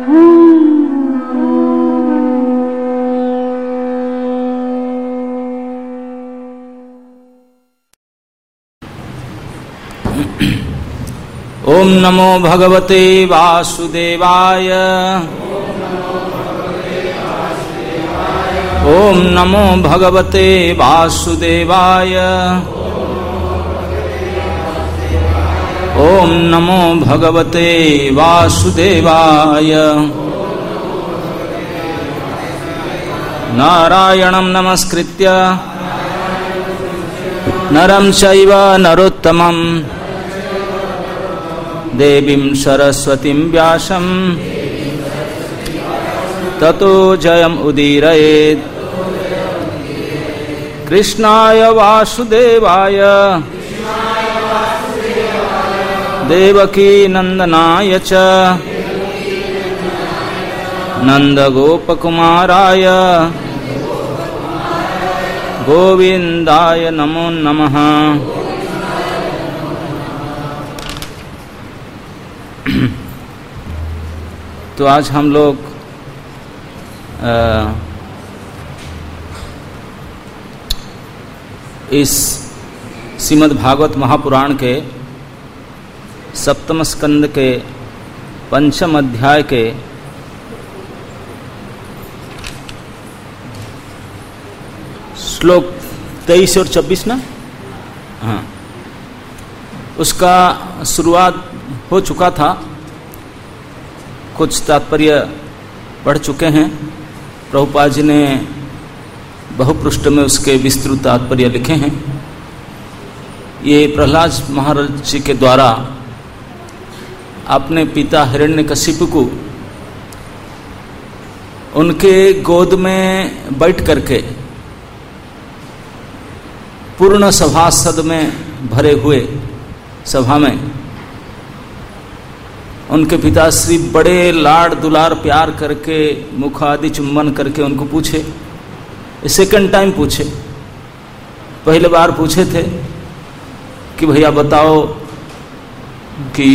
ओम नमो भगवते वासुदेवाय। ओम नमो भगवते वासुदेवाय। ओम नमो भगवते वासुदेवाय। नारायणं नमस्कृत्य नरं चैव नरोत्तमं देवीं सरस्वतीं व्यासं ततो जयम् उदीरयेत्। कृष्णाय वासुदेवाय देवकी नंदनाय च नंदगोपकुमाराय गोविंदाय नमो नमः। तो आज हम लोग इस श्रीमद् भागवत महापुराण के सप्तम स्कंद के पंचम अध्याय के श्लोक 23 और 26 ना, हाँ, उसका शुरुआत हो चुका था। कुछ तात्पर्य पढ़ चुके हैं। प्रभुपाद जी ने बहुपृष्ठ में उसके विस्तृत तात्पर्य लिखे हैं। ये प्रहलाद महाराज जी के द्वारा अपने पिता हिरण्यकशिपु को उनके गोद में बैठ करके पूर्ण सभासद में भरे हुए सभा में उनके पिताश्री बड़े लाड़ दुलार प्यार करके मुख आदि चुम्बन करके उनको पूछे। सेकंड टाइम पूछे। पहले बार पूछे थे कि भैया बताओ कि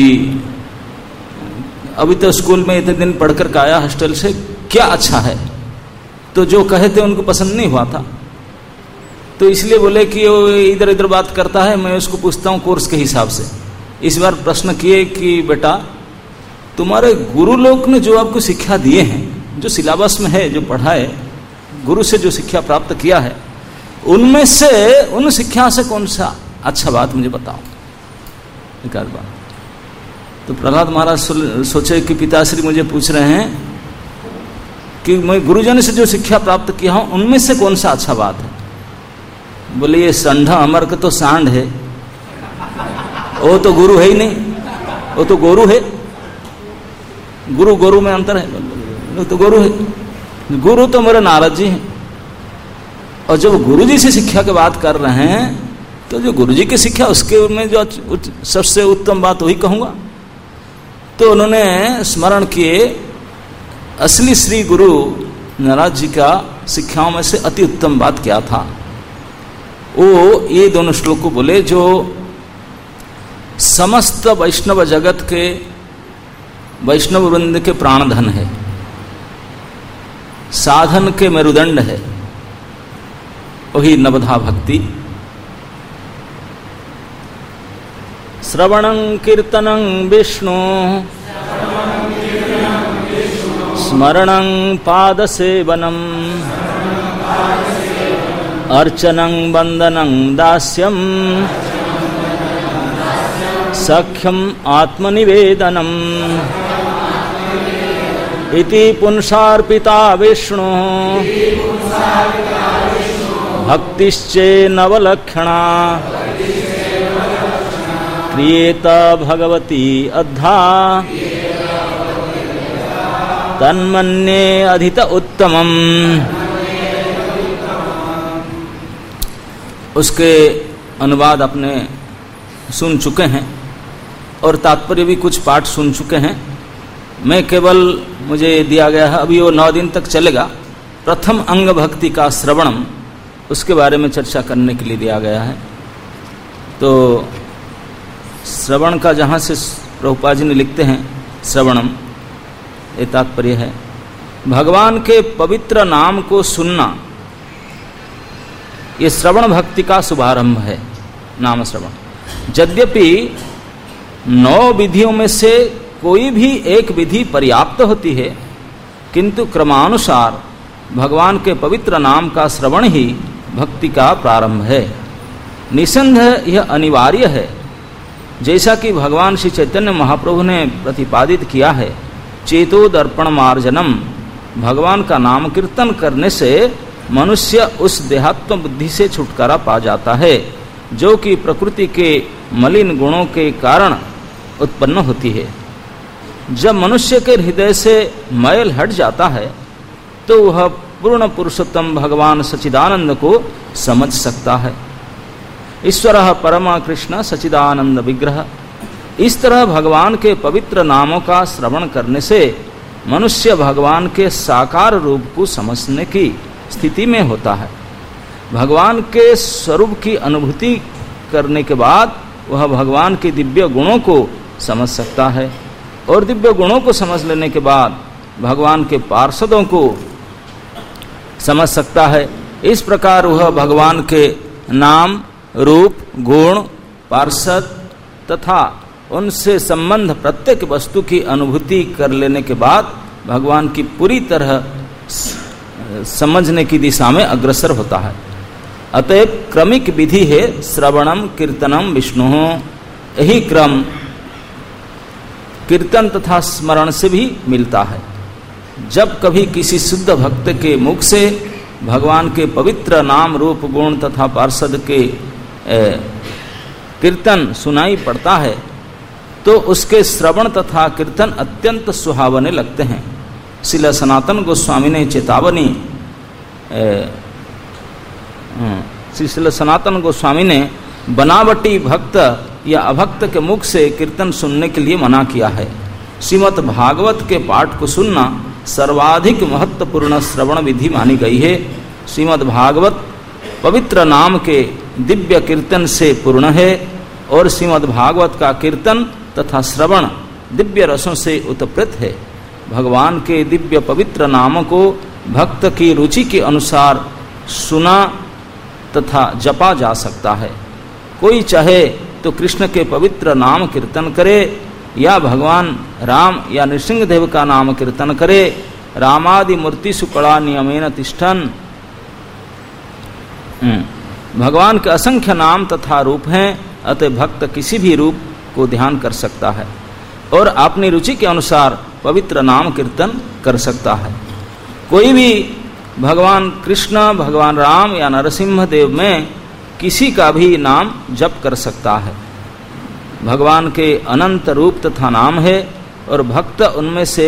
अभी तो स्कूल में इतने दिन पढ़ कर आया हॉस्टल से, क्या अच्छा है? तो जो कहे थे उनको पसंद नहीं हुआ था, तो इसलिए बोले कि वो इधर इधर बात करता है, मैं उसको पूछता हूँ कोर्स के हिसाब से। इस बार प्रश्न किए कि बेटा तुम्हारे गुरु लोग ने जो आपको शिक्षा दिए हैं, जो सिलेबस में है, जो पढ़ा है, गुरु से जो शिक्षा प्राप्त किया है, उनमें से उन शिक्षा से कौन सा अच्छा बात मुझे बताओ। एक आध बात तो प्रहलाद महाराज सोचे कि पिताश्री मुझे पूछ रहे हैं कि मैं गुरुजन से जो शिक्षा प्राप्त किया हूं उनमें से कौन सा अच्छा बात है। बोले ये संढा अमर का तो सांड है, वो तो गुरु है ही नहीं, वो तो गोरु है। गुरु गोरु में अंतर है, वो तो गुरु है। गुरु तो मेरे नारद जी हैं, और जब गुरु जी से शिक्षा की बात कर रहे हैं तो जो गुरु जी की शिक्षा उसके में जो सबसे उत्तम बात वही कहूँगा। तो उन्होंने स्मरण किए असली श्री गुरु नारद जी का शिक्षाओं में से अति उत्तम बात क्या था। वो ये दोनों श्लोक को बोले जो समस्त वैष्णव जगत के वैष्णव वृंद के प्राणधन है, साधन के मेरुदंड है, वही नवधा भक्ति। श्रवणं कीर्तनं विष्णु स्मरणं पादसेवनम् अर्चनं वंदनं दास्यं सख्यम आत्मनिवेदनम् इति पुंसार्पिता विष्णु भक्तिश्चे नवलक्षणा क्रियेत भगवती अद्धा तन्मन्ये अधित उत्तमम्। उसके अनुवाद अपने सुन चुके हैं और तात्पर्य भी कुछ पाठ सुन चुके हैं। मैं केवल मुझे दिया गया है, अभी वो 9 दिन तक चलेगा, प्रथम अंग भक्ति का श्रवणम, उसके बारे में चर्चा करने के लिए दिया गया है। तो श्रवण का जहाँ से प्रभुपाद जी ने लिखते हैं श्रवणम, ये तात्पर्य है। भगवान के पवित्र नाम को सुनना ये श्रवण भक्ति का शुभारंभ है, नाम श्रवण। यद्यपि 9 विधियों में से कोई भी एक विधि पर्याप्त होती है, किंतु क्रमानुसार भगवान के पवित्र नाम का श्रवण ही भक्ति का प्रारंभ है। निसंदेह यह अनिवार्य है, जैसा कि भगवान श्री चैतन्य महाप्रभु ने प्रतिपादित किया है। चेतो दर्पण मार्जनम, भगवान का नाम कीर्तन करने से मनुष्य उस देहात्म बुद्धि से छुटकारा पा जाता है जो कि प्रकृति के मलिन गुणों के कारण उत्पन्न होती है। जब मनुष्य के हृदय से मैल हट जाता है तो वह पूर्ण पुरुषोत्तम भगवान सच्चिदानंद को समझ सकता है। ईश्वरः परमा कृष्ण सच्चिदानंद विग्रह। इस तरह भगवान के पवित्र नामों का श्रवण करने से मनुष्य भगवान के साकार रूप को समझने की स्थिति में होता है। भगवान के स्वरूप की अनुभूति करने के बाद वह भगवान के दिव्य गुणों को समझ सकता है, और दिव्य गुणों को समझ लेने के बाद भगवान के पार्षदों को समझ सकता है। इस प्रकार वह भगवान के नाम, रूप, गुण, पार्षद तथा उनसे संबंध प्रत्येक वस्तु की अनुभूति कर लेने के बाद भगवान की पूरी तरह समझने की दिशा में अग्रसर होता है। अतएव क्रमिक विधि है श्रवणम कीर्तनम विष्णु। यही क्रम कीर्तन तथा स्मरण से भी मिलता है। जब कभी किसी शुद्ध भक्त के मुख से भगवान के पवित्र नाम, रूप, गुण तथा पार्षद के कीर्तन सुनाई पड़ता है तो उसके श्रवण तथा कीर्तन अत्यंत सुहावने लगते हैं। श्रील सनातन गोस्वामी ने चेतावनी श्री सनातन गोस्वामी ने बनावटी भक्त या अभक्त के मुख से कीर्तन सुनने के लिए मना किया है। श्रीमद् भागवत के पाठ को सुनना सर्वाधिक महत्वपूर्ण श्रवण विधि मानी गई है। श्रीमद् भागवत पवित्र नाम के दिव्य कीर्तन से पूर्ण है और श्रीमद् भागवत का कीर्तन तथा श्रवण दिव्य रसों से उत्प्रेत है। भगवान के दिव्य पवित्र नामों को भक्त की रुचि के अनुसार सुना तथा जपा जा सकता है। कोई चाहे तो कृष्ण के पवित्र नाम कीर्तन करे या भगवान राम या नृसिंहदेव का नाम कीर्तन करे। रामादि मूर्ति सुकड़ा नियमेन तिष्ठन। भगवान के असंख्य नाम तथा रूप हैं, अतः भक्त किसी भी रूप को ध्यान कर सकता है और अपनी रुचि के अनुसार पवित्र नाम कीर्तन कर सकता है। कोई भी भगवान कृष्ण, भगवान राम या नरसिंह देव में किसी का भी नाम जप कर सकता है। भगवान के अनंत रूप तथा नाम है और भक्त उनमें से,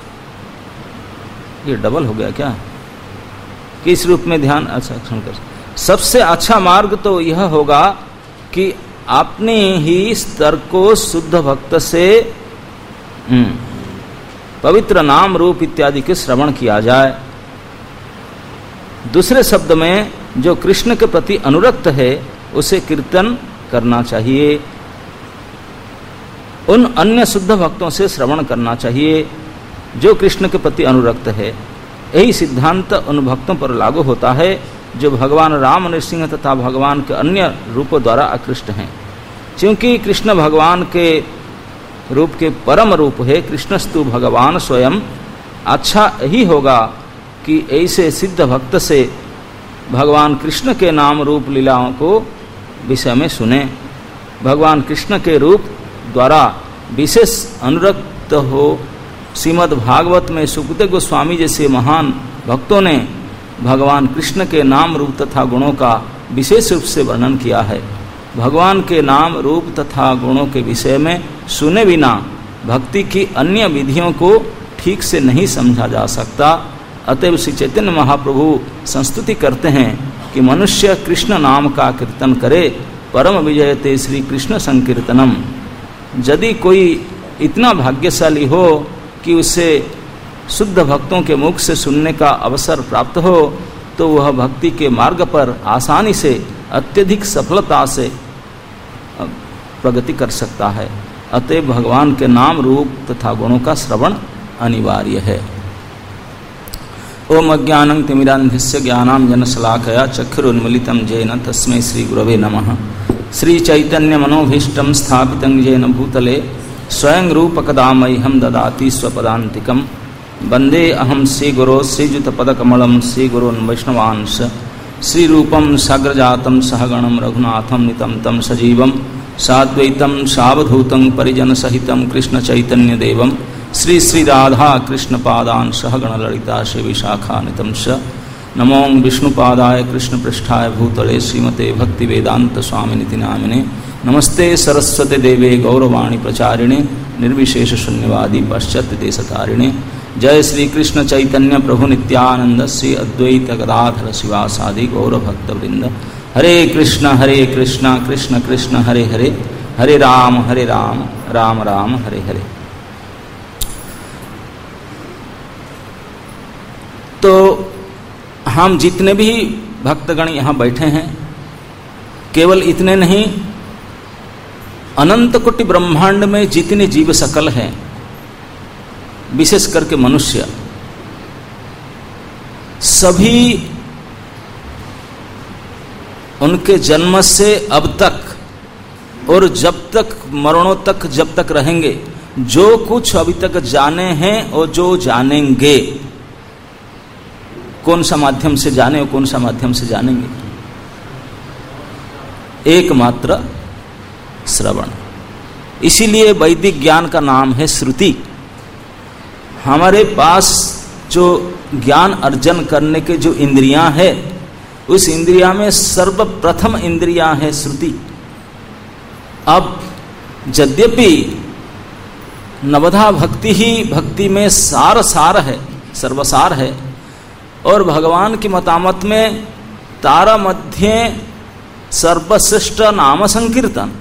ये डबल हो गया क्या, किस रूप में ध्यान अच्छा कर। सबसे अच्छा मार्ग तो यह होगा कि अपने ही स्तर को शुद्ध भक्त से पवित्र नाम, रूप इत्यादि के श्रवण किया जाए। दूसरे शब्द में जो कृष्ण के प्रति अनुरक्त है उसे कीर्तन करना चाहिए। उन अन्य शुद्ध भक्तों से श्रवण करना चाहिए जो कृष्ण के प्रति अनुरक्त है। यही सिद्धांत उन भक्तों पर लागू होता है जो भगवान राम, नृसिंह तथा भगवान के अन्य रूपों द्वारा आकृष्ट हैं। क्योंकि कृष्ण भगवान के रूप के परम रूप है, कृष्णस्तु भगवान स्वयं। अच्छा यही होगा कि ऐसे सिद्ध भक्त से भगवान कृष्ण के नाम, रूप, लीलाओं को विषय में सुने। भगवान कृष्ण के रूप द्वारा विशेष अनुरक्त हो। श्रीमद् भागवत में सुखदेव गोस्वामी जैसे महान भक्तों ने भगवान कृष्ण के नाम, रूप तथा गुणों का विशेष रूप से वर्णन किया है। भगवान के नाम, रूप तथा गुणों के विषय में सुने बिना भक्ति की अन्य विधियों को ठीक से नहीं समझा जा सकता। अतएव श्री चैतन्य महाप्रभु संस्तुति करते हैं कि मनुष्य कृष्ण नाम का कीर्तन करे, परम विजयते श्री कृष्ण संकीर्तनम। यदि कोई इतना भाग्यशाली हो कि उसे शुद्ध भक्तों के मुख से सुनने का अवसर प्राप्त हो तो वह भक्ति के मार्ग पर आसानी से, अत्यधिक सफलता से प्रगति कर सकता है। अतएव भगवान के नाम, रूप तथा गुणों का श्रवण अनिवार्य है। ओम अज्ञानं तिमिरान्धस्य ज्ञानाञ्जनशलाकया चक्षुरुन्मीलितं येन तस्मै श्री गुरवे नमः। श्री चैतन्य मनोभीष्टं स्थापितं येन भूतले स्वयं रूपकदा मह्यं ददाति स्वपदान्तिकं। वन्दे अहं श्रीगुरो श्रीयुतपदकमलं श्रीगुरोन् वैष्णवांश श्रीरूपं साग्रजातं सहगणं रघुनाथं नितं तं सजीवं साद्वैतं सावधूतं परिजनसहितं कृष्णचैतन्यदेवं श्री श्रीराधा कृष्णपादान् सहगणललिता श्रीविशाखान्वितं च। नमो विष्णुपादाय कृष्णपृष्ठाय भूतले श्रीमते भक्तिवेदान्तस्वामिनिति नामिने। नमस्ते सरस्वते देवे गौरवाणी प्रचारिणे निर्विशेष शून्यवादी पाश्चात्य देशतारिणे। जय श्री कृष्ण चैतन्य प्रभु नित्यानंद श्री अद्वैत गदाधर शिवासादि गौरभक्तवृंद। हरे कृष्ण कृष्ण कृष्ण हरे हरे, हरे राम राम राम हरे हरे। तो हम जितने भी भक्तगण यहाँ बैठे हैं, केवल इतने नहीं, अनंत कोटि ब्रह्मांड में जितने जीव सकल हैं, विशेष करके मनुष्य, सभी उनके जन्म से अब तक और जब तक मरणों तक जब तक रहेंगे, जो कुछ अभी तक जाने हैं और जो जानेंगे, कौन सा माध्यम से जाने और कौन सा माध्यम से जानेंगे? एकमात्र श्रवण। इसीलिए वैदिक ज्ञान का नाम है श्रुति। हमारे पास जो ज्ञान अर्जन करने के जो इंद्रियां हैं, उस इंद्रिया में सर्वप्रथम इंद्रिया है श्रुति। अब यद्यपि नवधा भक्ति ही भक्ति में सार है, सर्वसार है, और भगवान की मतामत में तारा मध्य सर्वश्रेष्ठ नाम संकीर्तन,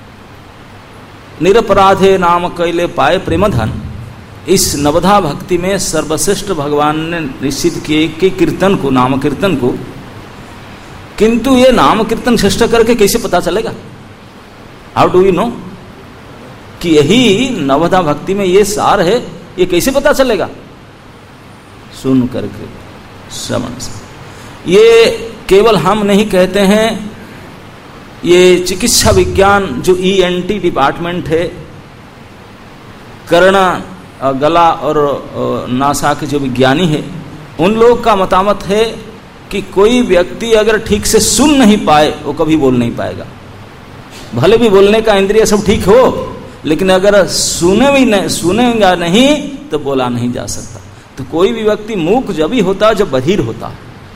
निरपराधे नाम कैले पाए प्रेमधन। इस नवधा भक्ति में सर्वश्रेष्ठ भगवान ने निश्चित किए कि कीर्तन को, नाम कीर्तन को। किंतु ये नाम कीर्तन श्रेष्ठ करके कैसे पता चलेगा? हाउ डू यू नो कि यही नवधा भक्ति में ये सार है? ये कैसे पता चलेगा? सुन करके, श्रवण से। ये केवल हम नहीं कहते हैं, ये चिकित्सा विज्ञान जो ENT डिपार्टमेंट है, कर्ण, गला और नासा के जो विज्ञानी है, उन लोग का मतामत है कि कोई व्यक्ति अगर ठीक से सुन नहीं पाए, वो कभी बोल नहीं पाएगा। भले भी बोलने का इंद्रिय सब ठीक हो, लेकिन अगर सुनेगा नहीं तो बोला नहीं जा सकता। तो कोई भी व्यक्ति मूक जब ही होता जब बधिर होता।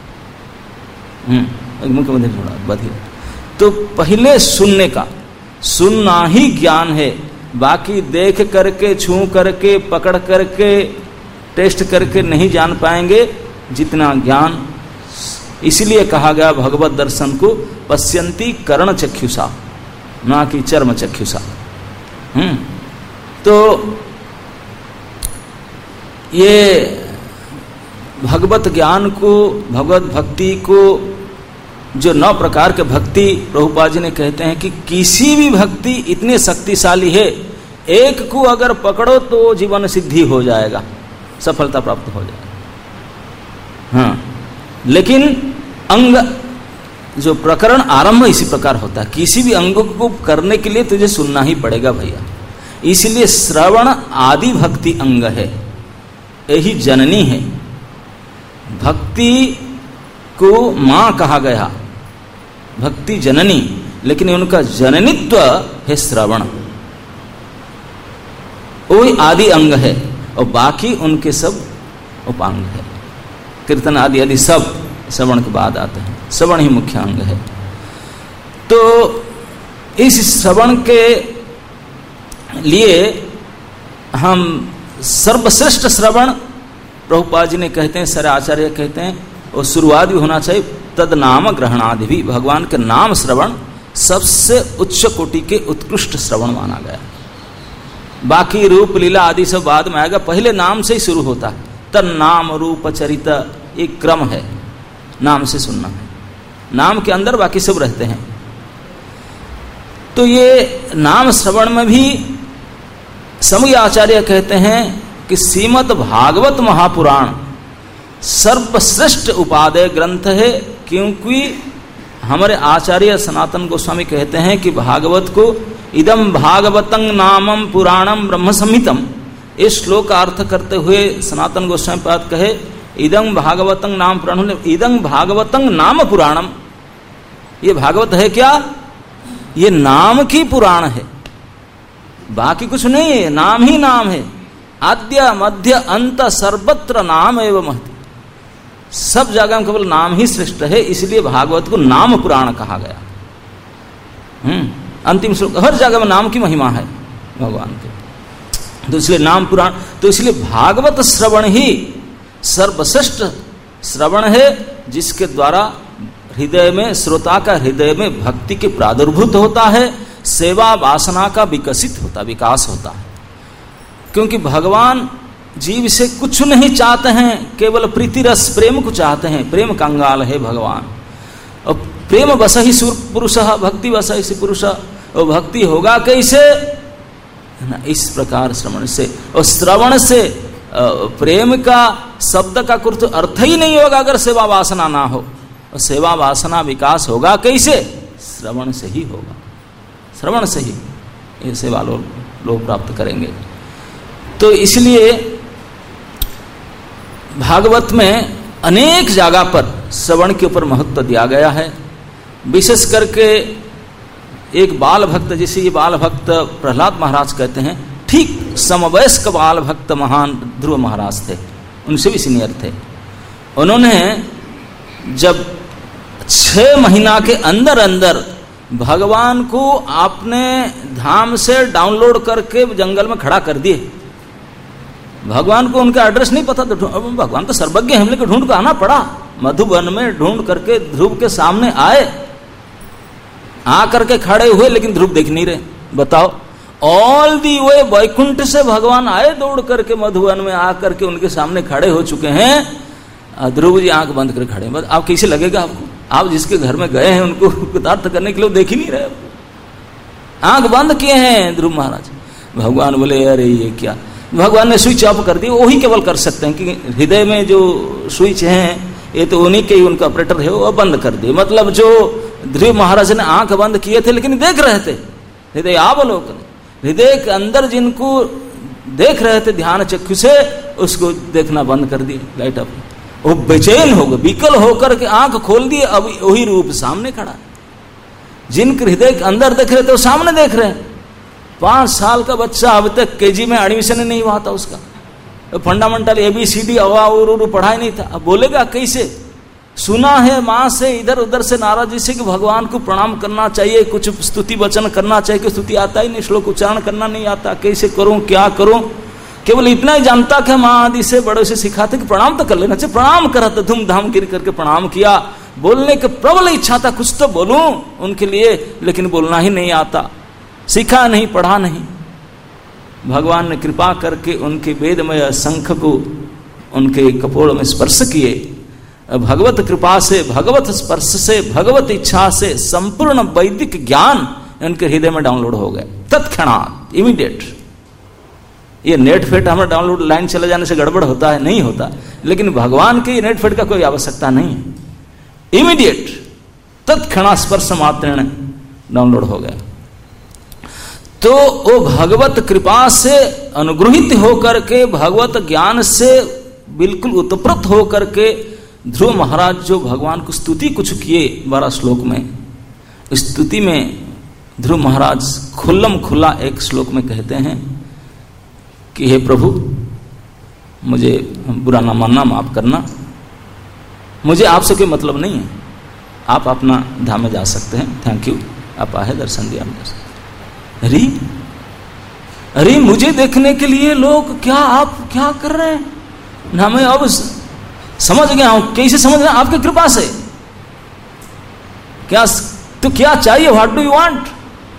मुख्य बधिर। तो पहले सुनने का, सुनना ही ज्ञान है। बाकी देख करके, छू करके, पकड़ करके, टेस्ट करके नहीं जान पाएंगे जितना ज्ञान। इसलिए कहा गया भगवत दर्शन को पश्यन्ति कर्ण चक्षुषा, ना कि चर्म चक्षुषा। तो ये भगवत ज्ञान को, भगवत भक्ति को, जो 9 प्रकार के भक्ति प्रभुपाद जी ने कहते हैं कि किसी भी भक्ति इतनी शक्तिशाली है, एक को अगर पकड़ो तो जीवन सिद्धि हो जाएगा, सफलता प्राप्त हो जाएगा। हाँ, लेकिन अंग जो प्रकरण आरंभ इसी प्रकार होता है। किसी भी अंग को करने के लिए तुझे सुनना ही पड़ेगा भैया। इसलिए श्रवण आदि भक्ति अंग है, यही जननी है। भक्ति को मां कहा गया, भक्ति जननी, लेकिन उनका जननित्व है श्रवण, वही आदि अंग है, और बाकी उनके सब उपांग है। कीर्तन आदि आदि सब श्रवण के बाद आते हैं, श्रवण ही मुख्य अंग है। तो इस श्रवण के लिए हम सर्वश्रेष्ठ श्रवण प्रभुपाद जी ने कहते हैं, सारे आचार्य कहते हैं, और शुरुआत भी होना चाहिए तद नाम ग्रहणादि भी। भगवान के नाम श्रवण सबसे उच्च कोटि के उत्कृष्ट श्रवण माना गया। बाकी रूप लीला आदि सब बाद में आएगा, पहले नाम से ही शुरू होता है। तद नाम रूप चरित एक क्रम है, नाम से सुनना है, नाम के अंदर बाकी सब रहते हैं। तो ये नाम श्रवण में भी समय आचार्य कहते हैं कि श्रीमद् भागवत महापुराण सर्वश्रेष्ठ उपादेय ग्रंथ है, क्योंकि हमारे आचार्य सनातन गोस्वामी कहते हैं कि भागवत को इदम भागवतं नामम पुराणम ब्रह्म संहितम, इस श्लोक का अर्थ करते हुए सनातन गोस्वामी पाद कहे इदं भागवतं नाम पुराण, इदं भागवतं नाम पुराणम, ये भागवत है क्या, ये नाम की पुराण है, बाकी कुछ नहीं है, नाम ही नाम है। आद्य मध्य अंत सर्वत्र नाम एवं महति, सब जगह केवल नाम ही श्रेष्ठ है, इसलिए भागवत को नाम पुराण कहा गया। अंतिम श्लोक हर जगह में नाम की महिमा है भगवान के, तो इसलिए नाम पुराण, तो इसलिए भागवत श्रवण ही सर्वश्रेष्ठ श्रवण है, जिसके द्वारा हृदय में, श्रोता का हृदय में भक्ति के प्रादुर्भूत होता है, सेवा वासना का विकास होता है। क्योंकि भगवान जीव से कुछ नहीं चाहते हैं, केवल प्रीति रस प्रेम को चाहते हैं, प्रेम कंगाल है भगवान। और प्रेम बस ही पुरुष, भक्ति बस ही पुरुष, और भक्ति होगा कैसे ना, इस प्रकार श्रवण से। और श्रवण से प्रेम का शब्द का कुछ अर्थ ही नहीं होगा अगर सेवा वासना ना हो, और सेवा वासना विकास होगा कैसे, श्रवण से ही होगा, श्रवण से ही ये सेवा लोग प्राप्त करेंगे। तो इसलिए भागवत में अनेक जगह पर श्रवण के ऊपर महत्व दिया गया है। विशेष करके एक बाल भक्त, जिसे ये बाल भक्त प्रहलाद महाराज कहते हैं, ठीक समवयस्क बाल भक्त महान ध्रुव महाराज थे, उनसे भी सीनियर थे। उन्होंने जब 6 महीना के अंदर अंदर भगवान को आपने धाम से डाउनलोड करके जंगल में खड़ा कर दिए। भगवान को उनका एड्रेस नहीं पता, तो भगवान तो सर्वज्ञ है, हमने को ढूंढ कर आना पड़ा। मधुबन में ढूंढ करके ध्रुव के सामने आए, आकर के खड़े हुए, लेकिन ध्रुव देख नहीं रहे। बताओ, ऑल दी वे वैकुंठ से भगवान आए दौड़ करके मधुबन में आकर के उनके सामने खड़े हो चुके हैं। ध्रुव जी आंख बंद कर खड़े, बस आप कैसे लगेगा आपको, आप जिसके घर में गए हैं उनको कृतार्थ करने के लिए देख ही नहीं रहे, आंख बंद किए हैं ध्रुव महाराज। भगवान बोले अरे ये क्या, भगवान ने स्विच ऑफ कर दी, वही केवल कर सकते हैं, कि हृदय में जो स्विच हैं ये तो उन्हीं के ही उनका ऑपरेटर है, वो बंद कर दिए। मतलब जो ध्रुव महाराज ने आंख बंद किए थे लेकिन देख रहे थे, हृदय अवलोकन, हृदय के अंदर जिनको देख रहे थे ध्यान चक्षु से, उसको देखना बंद कर दिए, लाइट ऑफ। वो बेचैन हो गए, विकल होकर के आंख खोल दिए, अब वही रूप सामने खड़ा। जिनके हृदय के अंदर देख रहे थे वो सामने देख रहे हैं। 5 साल का बच्चा अब तक केजी में एडमिशन नहीं हुआ था, उसका फंडामेंटल ABCD पढ़ाई नहीं था, अब बोलेगा कैसे। सुना है माँ से इधर उधर से नारद जी से कि भगवान को प्रणाम करना चाहिए, कुछ स्तुति वचन करना चाहिए, कि स्तुति आता ही नहीं, श्लोक उच्चारण करना नहीं आता, कैसे करूं क्या करूं। केवल इतना ही जानता कि माँ आदि से बड़े से सिखाते कि प्रणाम तो कर लेना चाहिए। प्रणाम करा तो धूमधाम गिर करके प्रणाम किया, बोलने की प्रबल इच्छा था कुछ तो बोलूं उनके लिए, लेकिन बोलना ही नहीं आता, सीखा नहीं, पढ़ा नहीं। भगवान ने कृपा करके उनके वेदमय शंख को उनके कपोड़ में स्पर्श किए। भगवत कृपा से, भगवत स्पर्श से, भगवत इच्छा से संपूर्ण वैदिक ज्ञान उनके हृदय में डाउनलोड हो गए तत्क्षणात, इमीडिएट। ये नेट फेट हमारा डाउनलोड लाइन चले जाने से गड़बड़ होता है, नहीं होता, लेकिन भगवान के नेट फेट का कोई आवश्यकता नहीं है, इमीडिएट तत्क्षणा स्पर्श मात्र डाउनलोड हो गया। तो वो भगवत कृपा से अनुग्रहित होकर के, भगवत ज्ञान से बिल्कुल उत्पन्न होकर के ध्रुव महाराज जो भगवान को स्तुति कुछ किए 12 श्लोक में, स्तुति में ध्रुव महाराज खुल्लम खुल्ला एक श्लोक में कहते हैं कि हे प्रभु, मुझे बुरा ना मानना, माफ करना, मुझे आपसे कोई मतलब नहीं है, आप अपना धाम में जा सकते हैं, थैंक यू, आप आए दर्शन दिया मुझे। अरे मुझे देखने के लिए लोग क्या, आप क्या कर रहे हैं ना, मैं अब समझ गया हूं, कैसे समझ रहे हैं, आपकी कृपा से। क्या तो क्या चाहिए, व्हाट डू यू वांट,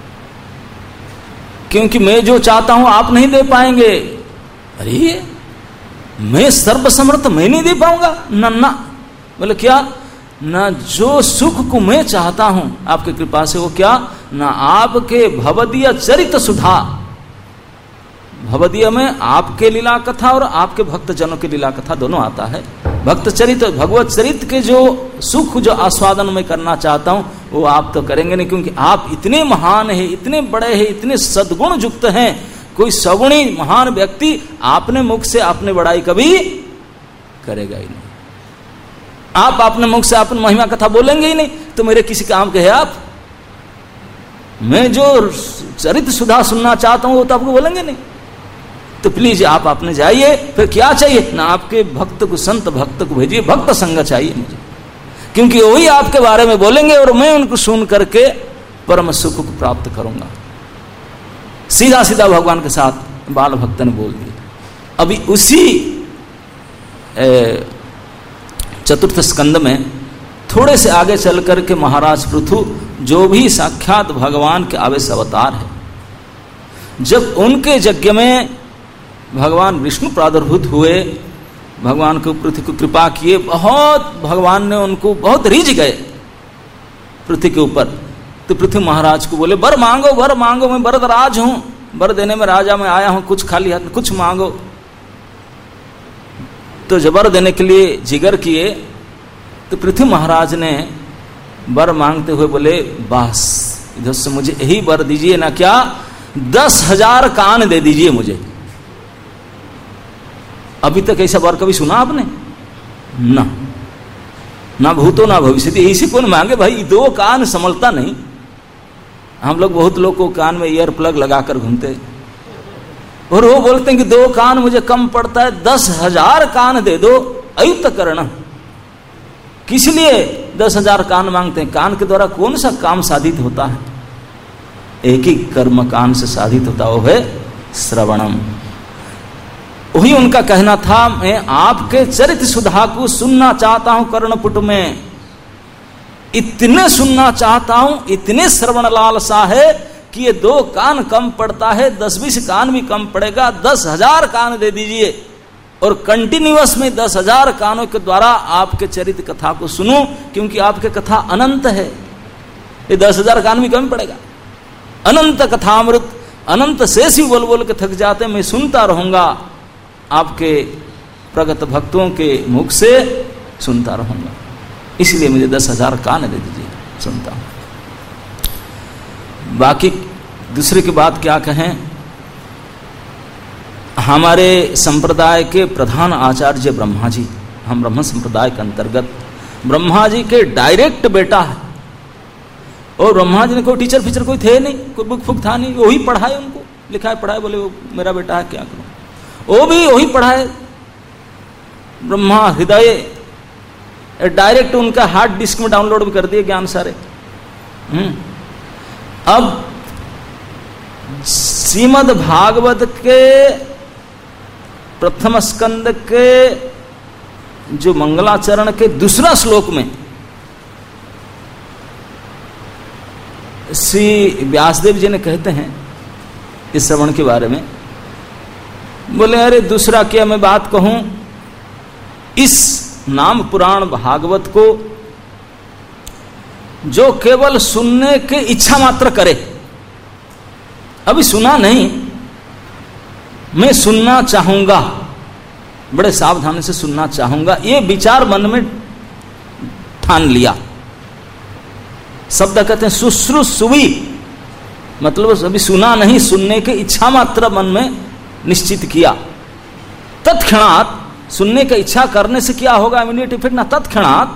क्योंकि मैं जो चाहता हूं आप नहीं दे पाएंगे। अरे मैं सर्वसमर्थ, मैं नहीं दे पाऊंगा ना। बोले क्या ना, जो सुख को मैं चाहता हूं आपकी कृपा से, वो क्या ना, आपके भवदीय चरित सुधा, भवदीय में आपके लीला कथा और आपके भक्त जनों की लीला कथा दोनों आता है। भक्त चरित्र, भगवत चरित्र के जो सुख, जो आस्वादन मैं करना चाहता हूं वो आप तो करेंगे नहीं, क्योंकि आप इतने महान हैं, इतने बड़े हैं, इतने सद्गुण युक्त हैं। कोई सगुणी महान व्यक्ति आपने मुख से आपने बड़ाई कभी करेगा ही नहीं। आप अपने मुख से अपनी महिमा कथा बोलेंगे ही नहीं, तो मेरे किसी काम के हैं आप? मैं जो चरित्र सुधा सुनना चाहता हूं वो तो आपको बोलेंगे नहीं। तो प्लीज आप अपने जाइए। फिर क्या चाहिए ना, आपके भक्त को, संत भक्त को भेजिए, भक्त संग चाहिए मुझे, क्योंकि वही आपके बारे में बोलेंगे और मैं उनको सुन करके परम सुख को प्राप्त करूंगा। सीधा सीधा भगवान के साथ बाल भक्त ने बोल दिया। अभी उसी चतुर्थ स्कंद में थोड़े से आगे चल करके महाराज पृथु, जो भी साक्षात भगवान के आवेश अवतार है, जब उनके यज्ञ में भगवान विष्णु प्रादुर्भूत हुए, भगवान को पृथ्वी को कृपा किए, बहुत भगवान ने उनको बहुत रीझ गए पृथ्वी के ऊपर। तो पृथ्वी महाराज को बोले, वर मांगो, वर मांगो, मैं वरदराज हूं, वर देने में राजा में आया हूं, कुछ खाली हाथ में कुछ मांगो। तो जब वर देने के लिए जिगर किए तो पृथ्वी महाराज ने वर मांगते हुए बोले, बस इधर से मुझे यही वर दीजिए ना, क्या 10,000 कान दे दीजिए मुझे। अभी तक ऐसा वर कभी सुना आपने? ना भूतो ना भविष्य, इसी कौन मांगे भाई, 2 कान संभलता नहीं। हम लोग बहुत लोग को कान में ईयर प्लग लगाकर घूमते और वो बोलते हैं कि 2 कान मुझे कम पड़ता है, 10,000 कान दे दो, अयुत करना। किस लिए 10,000 कान मांगते हैं? कान के द्वारा कौन सा काम साधित होता है? एक ही कर्म कान से साधित होता है, वो है श्रवणम। वही उनका कहना था, मैं आपके चरित्र सुधा को सुनना चाहता हूं कर्णपुट में, इतने सुनना चाहता हूं, इतने श्रवण लालसा है कि ये 2 कान कम पड़ता है, 10-20 कान भी कम पड़ेगा, 10,000 कान दे दीजिए और कंटिन्यूअस में 10,000 कानों के द्वारा आपके चरित्र कथा को सुनूं, क्योंकि आपके कथा अनंत है। ये 10,000 कान भी कम पड़ेगा। अनंत कथामृत, अनंत शेष ही बोल बोल के थक जाते, मैं सुनता रहूंगा, आपके प्रगत भक्तों के मुख से सुनता रहूंगा, इसलिए मुझे 10,000 कान दे दीजिए, सुनता हूं। बाकी दूसरे की बात क्या कहें, हमारे संप्रदाय के प्रधान आचार्य ब्रह्मा जी, हम ब्रह्म संप्रदाय के अंतर्गत ब्रह्मा जी के डायरेक्ट बेटा है, और ब्रह्मा जी ने कोई टीचर फीचर कोई थे नहीं, कोई बुक फुक था नहीं, वही पढ़ाए उनको, लिखा है पढ़ाए, बोले वो मेरा बेटा है क्या करूं, वो भी वही पढ़ाए। ब्रह्मा हृदय डायरेक्ट उनका हार्ड डिस्क में डाउनलोड भी कर दिए ज्ञान सारे। अब श्रीमद् भागवत के प्रथम स्कंद के जो मंगलाचरण के दूसरा श्लोक में श्री व्यासदेव जी ने कहते हैं इस श्रवण के बारे में, बोले अरे दूसरा क्या मैं बात कहूं, इस नाम पुराण भागवत को जो केवल सुनने की इच्छा मात्र करे, अभी सुना नहीं, मैं सुनना चाहूंगा, बड़े सावधानी से सुनना चाहूंगा, ये विचार मन में ठान लिया। शब्द कहते हैं शुश्रूषुवी, मतलब अभी सुना नहीं, सुनने की इच्छा मात्र मन में निश्चित किया। तत्क्षणात, सुनने की इच्छा करने से क्या होगा इमीडिएट इफेक्ट ना, तत्क्षणात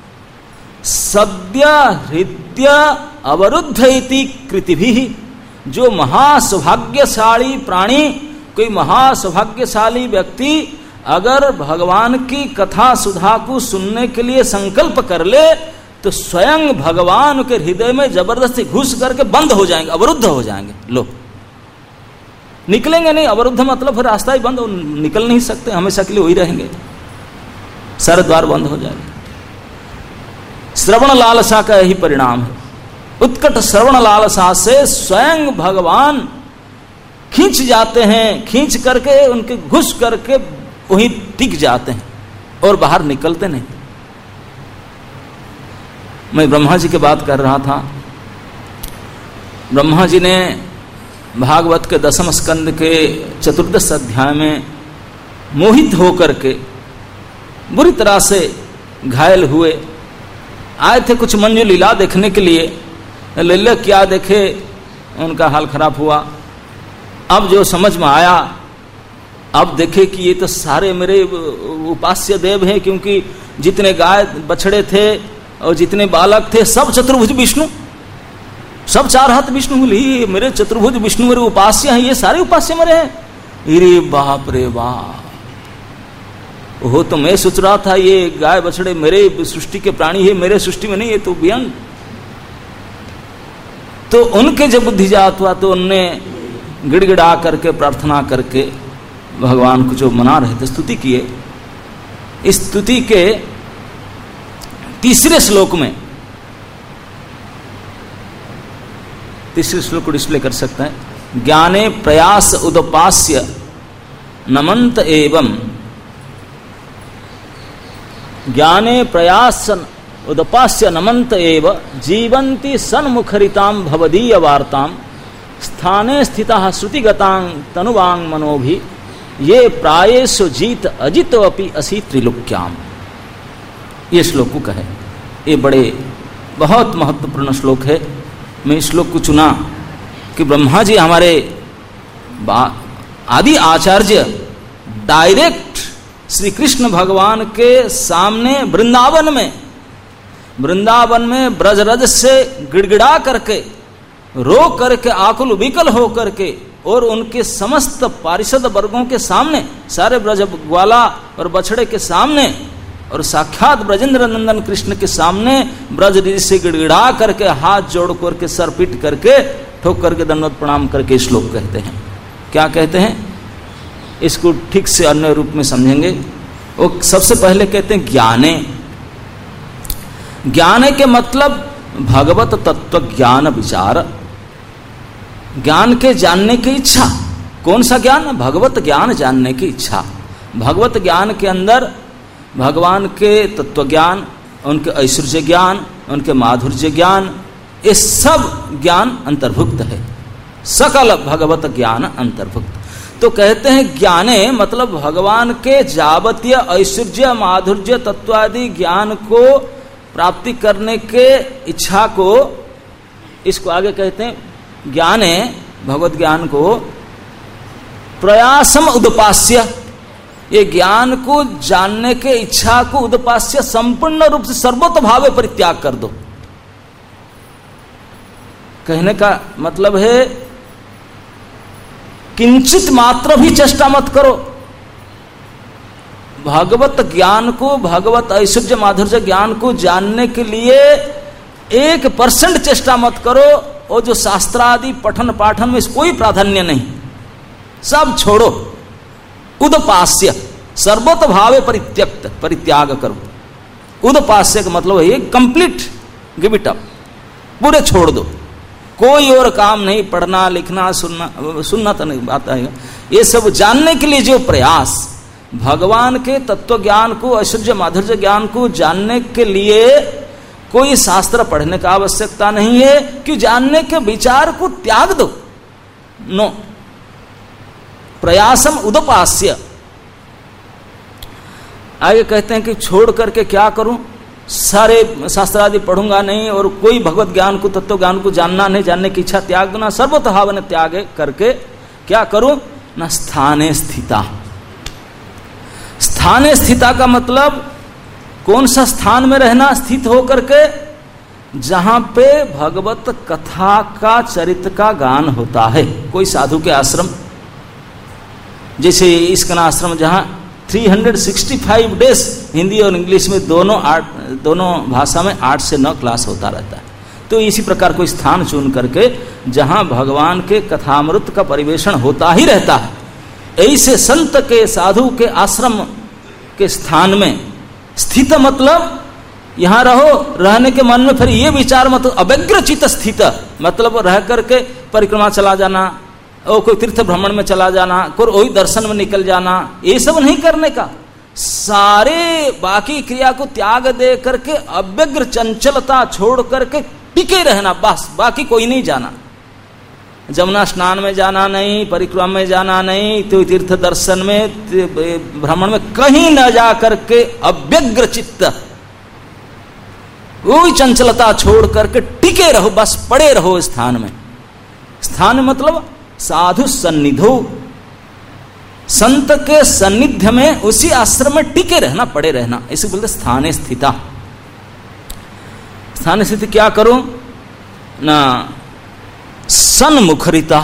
सद्य हृदय अवरुद्ध इति कृतिभिः, जो महासौभाग्यशाली प्राणी, कोई महासौभाग्यशाली व्यक्ति अगर भगवान की कथा सुधा को सुनने के लिए संकल्प कर ले, तो स्वयं भगवान के हृदय में जबरदस्ती घुस करके बंद हो जाएंगे, अवरुद्ध हो जाएंगे, लो निकलेंगे नहीं। अवरुद्ध मतलब फिर रास्ता ही बंद, निकल नहीं सकते, हमेशा के लिए वही रहेंगे, सारे द्वार बंद हो जाएंगे। श्रवण लालसा का यही परिणाम है। उत्कट श्रवण लालसा से स्वयं भगवान खींच जाते हैं, खींच करके उनके घुस करके वहीं टिक जाते हैं और बाहर निकलते नहीं। मैं ब्रह्मा जी की बात कर रहा था। ब्रह्मा जी ने भागवत के 10वें स्कंद के 14 अध्याय में मोहित होकर के बुरी तरह से घायल हुए, आए थे कुछ मंजू लीला देखने के लिए, लीला क्या देखे उनका हाल खराब हुआ। अब जो समझ में आया, अब देखे कि ये तो सारे मेरे उपास्य देव हैं, क्योंकि जितने गाय बछड़े थे और जितने बालक थे सब चतुर्भुज विष्णु, सब 4 हाथ विष्णु बोली मेरे चतुर्भुज विष्णु मेरे उपास्य हैं, ये सारे उपास्य मेरे हैं। अरे बाप रे बाप, वो तो मैं सोच रहा था ये गाय बछड़े मेरे सृष्टि के प्राणी है, मेरे सृष्टि में नहीं, ये तो व्यंग। तो उनके जब बुद्धि जात हुआ तो उनने गिड़गिड़ा करके प्रार्थना करके भगवान को जो मना रहे थे स्तुति किए। इस स्तुति के 3रे श्लोक में, 3रे श्लोक को डिस्प्ले कर सकता है। ज्ञाने प्रयास उदपास्य नमंत एवं, ज्ञाने प्रयास उदपास्य नमंत एव जीवंती सन्मुखरितां भवदीय वार्तां स्थाने स्थितः श्रुतिगतां तनुवांग मनोभि ये प्रायेषु जीत अजितो अपि असि त्रिलोक्याम। ये श्लोक को कहे, ये बड़े बहुत महत्वपूर्ण श्लोक है। मैं इस श्लोक को चुना कि ब्रह्मा जी हमारे आदि आचार्य डायरेक्ट श्री कृष्ण भगवान के सामने वृंदावन में ब्रजरज से गिड़गिड़ा करके, रो करके, आकुल विकल हो करके और उनके समस्त पारिषद वर्गों के सामने, सारे ब्रज ग्वाला और बछड़े के सामने और साक्षात ब्रजेंद्र नंदन कृष्ण के सामने ब्रज ऋषि से गिड़गिड़ा करके हाथ जोड़ करके सर पीट करके ठोक करके दंडवत प्रणाम करके श्लोक कहते हैं। क्या कहते हैं इसको ठीक से अन्य रूप में समझेंगे। वो सबसे पहले कहते हैं ज्ञाने। ज्ञाने के मतलब भगवत तत्व ज्ञान विचार, ज्ञान के जानने की इच्छा। कौन सा ज्ञान? भगवत ज्ञान जानने की इच्छा। भगवत ज्ञान के अंदर भगवान के तत्व ज्ञान, उनके ऐश्वर्य ज्ञान, उनके माधुर्य ज्ञान, ये सब ज्ञान अंतर्भुक्त है, सकल भगवत ज्ञान अंतर्भुक्त। तो कहते हैं ज्ञाने मतलब भगवान के जावतीय ऐश्वर्य माधुर्य तत्वादि ज्ञान को प्राप्ति करने के इच्छा को, इसको आगे कहते हैं ज्ञाने, भगवत ज्ञान को प्रयासम उदपास्य, ये ज्ञान को जानने के इच्छा को उदपास्य संपूर्ण रूप से सर्वोत्त भावे परित्याग कर दो। कहने का मतलब है किंचित मात्र भी चेष्टा मत करो। भगवत ज्ञान को, भगवत ऐश्वर्य माधुर्य ज्ञान को जानने के लिए 1% चेष्टा मत करो। और जो शास्त्रादि पठन पाठन में कोई प्राधान्य नहीं, सब छोड़ो। उदपास्य सर्वोत्त भावे परित्याग करो। उदपास्य का मतलब है कंप्लीट गिव इट अप, पूरे छोड़ दो। कोई और काम नहीं, पढ़ना लिखना सुनना तो नहीं बात आएगा। ये सब जानने के लिए जो प्रयास, भगवान के तत्व ज्ञान को, ऐश्वर्य माधुर्य ज्ञान को जानने के लिए कोई शास्त्र पढ़ने का आवश्यकता नहीं है कि जानने के विचार को त्याग दो। नो, प्रयासम उदपास्य। आगे कहते हैं कि छोड़ करके क्या करूं, सारे शास्त्र आदि पढ़ूंगा नहीं और कोई भगवत ज्ञान को, तत्व ज्ञान को जानना नहीं, जानने की इच्छा त्याग देना, सर्वतः त्याग करके क्या करूं ना, स्थाने स्थिता। स्थाने स्थिता का मतलब कौन सा स्थान में रहना, स्थित हो करके जहां पे भगवत कथा का, चरित्र का गान होता है। कोई साधु के आश्रम, जैसे इसका आश्रम जहां 365 डेज हिंदी और इंग्लिश में दोनों भाषा में 8 से 9 क्लास होता रहता है। तो इसी प्रकार कोई स्थान चुन करके जहां भगवान के कथामृत का परिवेषण होता ही रहता है, ऐसे संत के, साधु के आश्रम के स्थान में स्थित मतलब यहां रहो। रहने के मन में फिर ये विचार मत, अव्यग्रचित स्थित मतलब रह करके परिक्रमा चला जाना, और कोई तीर्थ भ्रमण में चला जाना, कोई दर्शन में निकल जाना, ये सब नहीं करने का। सारे बाकी क्रिया को त्याग दे करके अव्यग्र चंचलता छोड़ करके टिके रहना, बस बाकी कोई नहीं जाना। जमुना स्नान में जाना नहीं, परिक्रमा में जाना नहीं, तो तीर्थ दर्शन में, भ्रमण में कहीं न जा करके अव्यग्र चित्त, कोई चंचलता छोड़ करके टिके रहो, बस पड़े रहो स्थान में। स्थान मतलब साधु सन्निधो, संत के सन्निध्य में, उसी आश्रम में टिके रहना, पड़े रहना, इसे बोलते स्थाने स्थिता। स्थान स्थिति क्या करो ना, सन्मुखरिता,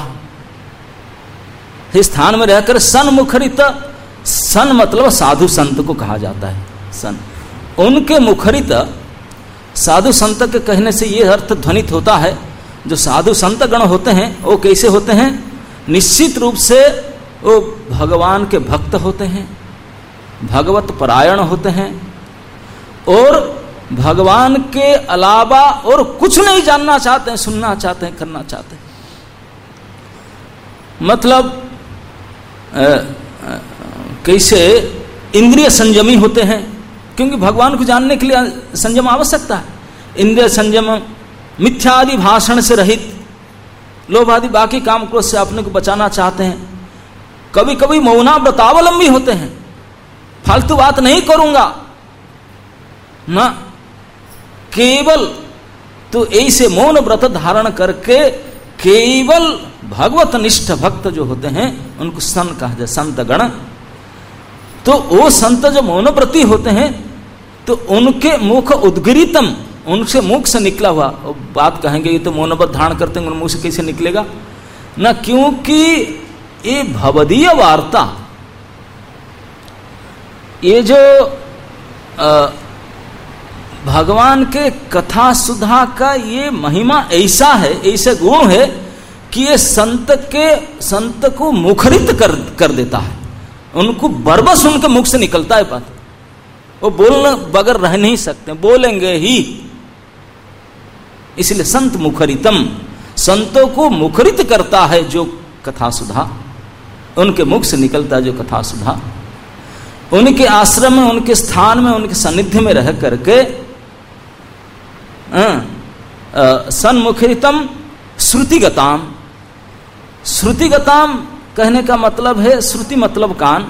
इस स्थान में रहकर सन्मुखरिता, सन मतलब साधु संत को कहा जाता है, सन, उनके मुखरित, साधु संत के कहने से यह अर्थ ध्वनित होता है, जो साधु संत गण होते हैं वो कैसे होते हैं, निश्चित रूप से वो भगवान के भक्त होते हैं, भगवत परायण होते हैं, और भगवान के अलावा और कुछ नहीं जानना चाहते हैं, सुनना चाहते हैं, करना चाहते हैं। मतलब कैसे इंद्रिय संयमी होते हैं, क्योंकि भगवान को जानने के लिए संयम आवश्यकता है। इंद्रिय संयम, मिथ्यादि भाषण से रहित, लोभ आदि बाकी काम क्रोध से अपने को बचाना चाहते हैं। कभी कभी मौनाव्रतावलंबी होते हैं, फालतू बात नहीं करूंगा ना, केवल तो ऐसे मौन व्रत धारण करके केवल भगवत निष्ठ भक्त जो होते हैं उनको सन कहा जाए, संत गण। तो वो संत जो मौनव्रती होते हैं तो उनके मुख उद्गीतम, उनसे मुख से निकला हुआ बात कहेंगे, ये तो मौनव्रत धारण करते हैं, मुंह से कैसे निकलेगा ना, क्योंकि ये भवदीय वार्ता, ये जो भगवान के कथा सुधा का ये महिमा ऐसा है, ऐसे गुण है कि ये संत को मुखरित कर देता है, उनको बरबस उनके मुख से निकलता है बात, वो बोलने बगैर रह नहीं सकते, बोलेंगे ही। इसलिए संत मुखरितम, संतों को मुखरित करता है जो कथा सुधा, उनके मुख से निकलता है जो कथा सुधा। उनके आश्रम में, उनके स्थान में, उनके सानिध्य में रह करके सन्मुखरितम श्रुतिगताम, श्रुतिगताम कहने का मतलब है, श्रुति मतलब कान,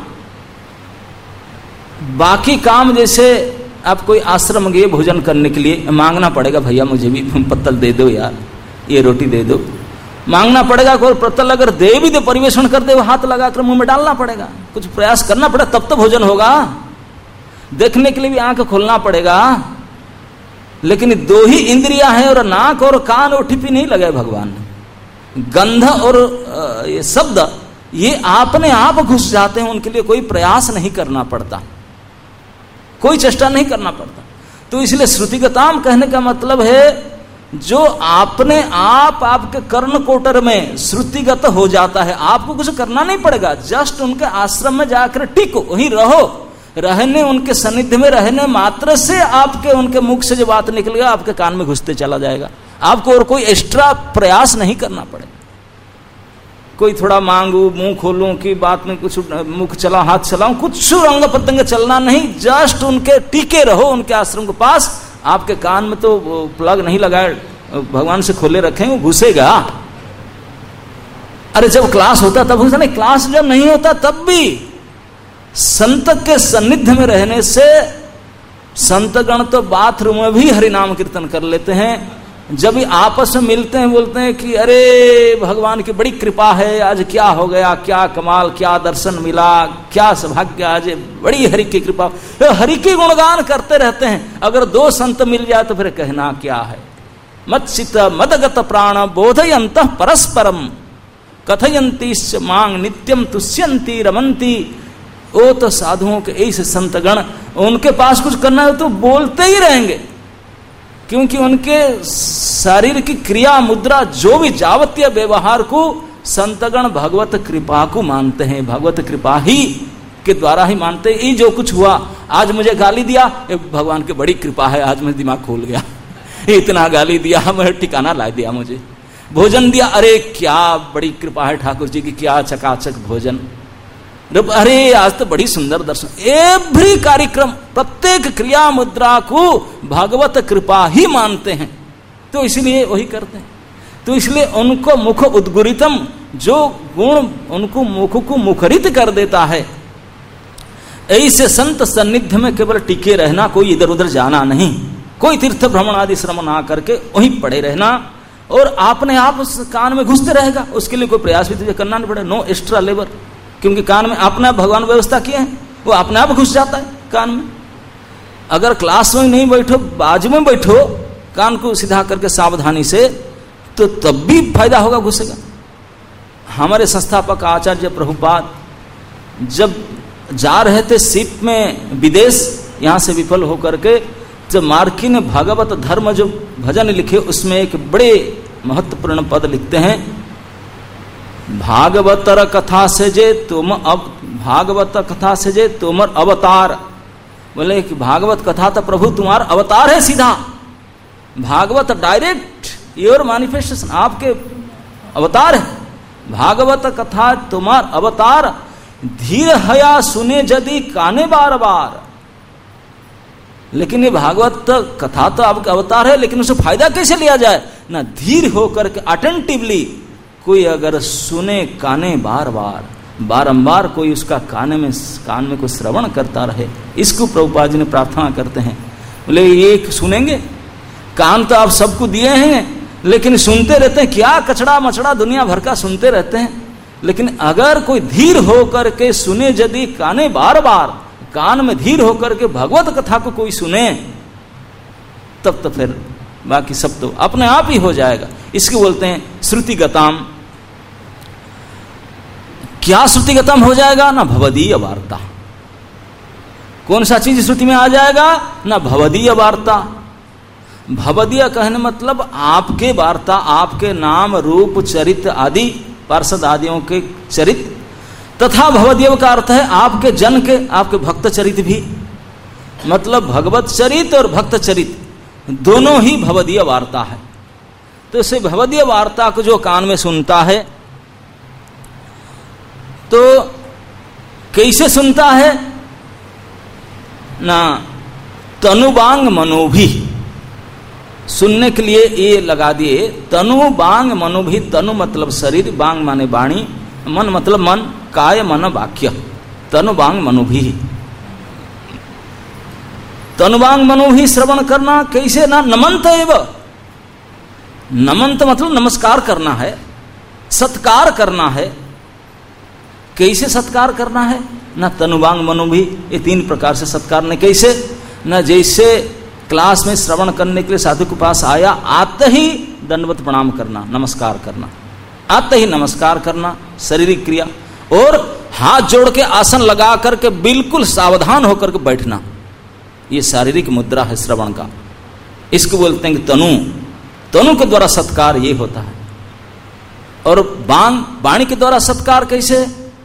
बाकी काम जैसे आप कोई आश्रम गए भोजन करने के लिए, मांगना पड़ेगा, भैया मुझे भी पत्तल दे दो यार, ये रोटी दे दो, मांगना पड़ेगा। कोई पत्तल अगर दे भी दे, परिवेशन कर दे, वो हाथ लगाकर मुंह में डालना पड़ेगा, कुछ प्रयास करना पड़ेगा, तब तो भोजन होगा। देखने के लिए भी आंख खोलना पड़ेगा। लेकिन दो ही इंद्रियां हैं और नाक और कान और ठिपी नहीं लगाए भगवान ने। गंध और ये शब्द ये अपने आप घुस जाते हैं, उनके लिए कोई प्रयास नहीं करना पड़ता, कोई चेष्टा नहीं करना पड़ता। तो इसलिए श्रुतिगताम कहने का मतलब है जो अपने आप आपके कर्ण कोटर में श्रुतिगत हो जाता है, आपको कुछ करना नहीं पड़ेगा, जस्ट उनके आश्रम में जाकर टिको, वहीं रहो, रहने उनके सानिध्य में रहने मात्र से आपके उनके मुख से जो बात निकलेगा आपके कान में घुसते चला जाएगा, आपको और कोई एक्स्ट्रा प्रयास नहीं करना पड़ेगा। कोई थोड़ा मांगू, मुंह खोलूं की बात में कुछ मुख चला, हाथ चलाऊं, कुछ अंग प्रत्यंग चलना नहीं, जस्ट उनके टीके रहो उनके आश्रम के पास। आपके कान में तो प्लग नहीं लगाए, भगवान से खोले रखें, वो घुसेगा। अरे जब क्लास होता तब घुसा, नहीं क्लास जब नहीं होता तब भी संत के सानिध्य में रहने से संतगण तो बाथरूम में भी हरिनाम कीर्तन कर लेते हैं। जब भी आपस में मिलते हैं बोलते हैं कि अरे भगवान की बड़ी कृपा है, आज क्या हो गया, क्या कमाल, क्या दर्शन मिला, क्या सौभाग्य, आज बड़ी हरि की कृपा। हरि की गुणगान करते रहते हैं। अगर दो संत मिल जाए तो फिर कहना क्या है। मत्सित मदगत प्राण बोधयंत परस्परम कथयंती मांग नित्यम तुष्यंती रमंती। वो तो साधुओं के ऐसे संतगण, उनके पास कुछ करना है तो बोलते ही रहेंगे, क्योंकि उनके शरीर की क्रिया मुद्रा जो भी जावतीय व्यवहार को संतगण भगवत कृपा को मानते हैं, भगवत कृपा ही के द्वारा ही मानते हैं। ये जो कुछ हुआ, आज मुझे गाली दिया, भगवान की बड़ी कृपा है, आज मेरा दिमाग खोल गया, इतना गाली दिया, मेरा ठिकाना ला दिया, मुझे भोजन दिया, अरे क्या बड़ी कृपा है ठाकुर जी की, क्या चकाचक भोजन, अरे आज तो बड़ी सुंदर दर्शन। एवरी कार्यक्रम, प्रत्येक क्रिया मुद्रा को भगवत कृपा ही मानते हैं, तो इसलिए वही करते हैं। तो इसलिए उनको मुख उद्गुरितम, जो गुण उनको मुख को मुखरित कर देता है, ऐसे संत सन्निध्य में केवल टिके रहना, कोई इधर उधर जाना नहीं, कोई तीर्थ भ्रमण आदि श्रम ना करके वहीं पड़े रहना, और अपने आप उस कान में घुसते रहेगा। उसके लिए कोई प्रयास भी तुझे करना नहीं पड़े, नो एक्स्ट्रा लेबर, क्योंकि कान में अपने आप भगवान व्यवस्था किए हैं, वो अपने आप घुस जाता है कान में। अगर क्लास में नहीं बैठो, बाजू में बैठो, कान को सीधा करके सावधानी से, तो तब भी फायदा होगा, घुसेगा। हमारे संस्थापक आचार्य प्रभुपाद जब जा रहे थे शिप में विदेश, यहां से विफल होकर के, जब मार्की ने भागवत धर्म जो भजन लिखे, उसमें एक बड़े महत्वपूर्ण पद लिखते हैं, भागवतर कथा से जे तुम अब भागवत कथा से जे तुमर अवतार। बोले कि भागवत कथा तो प्रभु तुम्हारा अवतार है सीधा, भागवत डायरेक्ट योर मैनिफेस्टेशन, आपके अवतार है। भागवत कथा तुम्हार अवतार, धीर हया सुने जदि काने बार बार। लेकिन ये भागवत कथा तो आपका अवतार है, लेकिन उसे फायदा कैसे लिया जाए ना, धीर होकर के अटेंटिवली कोई अगर सुने काने बार बार, बारंबार कोई उसका कान में कोई श्रवण करता रहे, इसको प्रभुपाद जी ने प्रार्थना करते हैं। बोले ये सुनेंगे, कान तो आप सबको दिए हैं, लेकिन सुनते रहते हैं, क्या कचड़ा मचड़ा दुनिया भर का सुनते रहते हैं। लेकिन अगर कोई धीर होकर के सुने यदि काने बार बार, कान में धीर होकर के भगवत कथा को कोई सुने, तब तो फिर बाकी सब तो अपने आप ही हो जाएगा। इसको बोलते हैं श्रुतिगताम। क्या श्रुतिगतम हो जाएगा ना, भवदीय वार्ता। कौन सा चीज श्रुति में आ जाएगा ना, भवदीय वार्ता। भवदीय कहने मतलब आपके वार्ता, आपके नाम रूप चरित्र आदि, पार्षद आदियों के चरित्र, तथा भवदीय का अर्थ है आपके जन के, आपके भक्त चरित्र भी, मतलब भगवत चरित्र और भक्त चरित्र दोनों ही भवदीय वार्ता है। तो इसे भवदीय वार्ता को जो कान में सुनता है, तो कैसे सुनता है ना, तनुबांग मनोभी। सुनने के लिए ये लगा दिए तनु बांग मनोभी। तनु मतलब शरीर, बांग माने वाणी, मन मतलब मन, काय मन वाक्य, तनु बांग मनोभी। तनुबांग मनोभी श्रवण करना कैसे ना, नमंत एव। नमंत मतलब नमस्कार करना है, सत्कार करना है। कैसे सत्कार करना है ना, तनुबांग मनोभी, ये तीन प्रकार से सत्कार ने। कैसे ना, जैसे क्लास में श्रवण करने के लिए साधु के पास आया, आते ही दंडवत प्रणाम करना, नमस्कार करना, आते ही नमस्कार करना, शारीरिक क्रिया। और हाथ जोड़ के आसन लगा करके बिल्कुल सावधान होकर के बैठना, ये शारीरिक मुद्रा है श्रवण का। इसको बोलते हैं कि तनु, तनु के द्वारा सत्कार ये होता है। और बांग, वाणी के द्वारा सत्कार कैसे,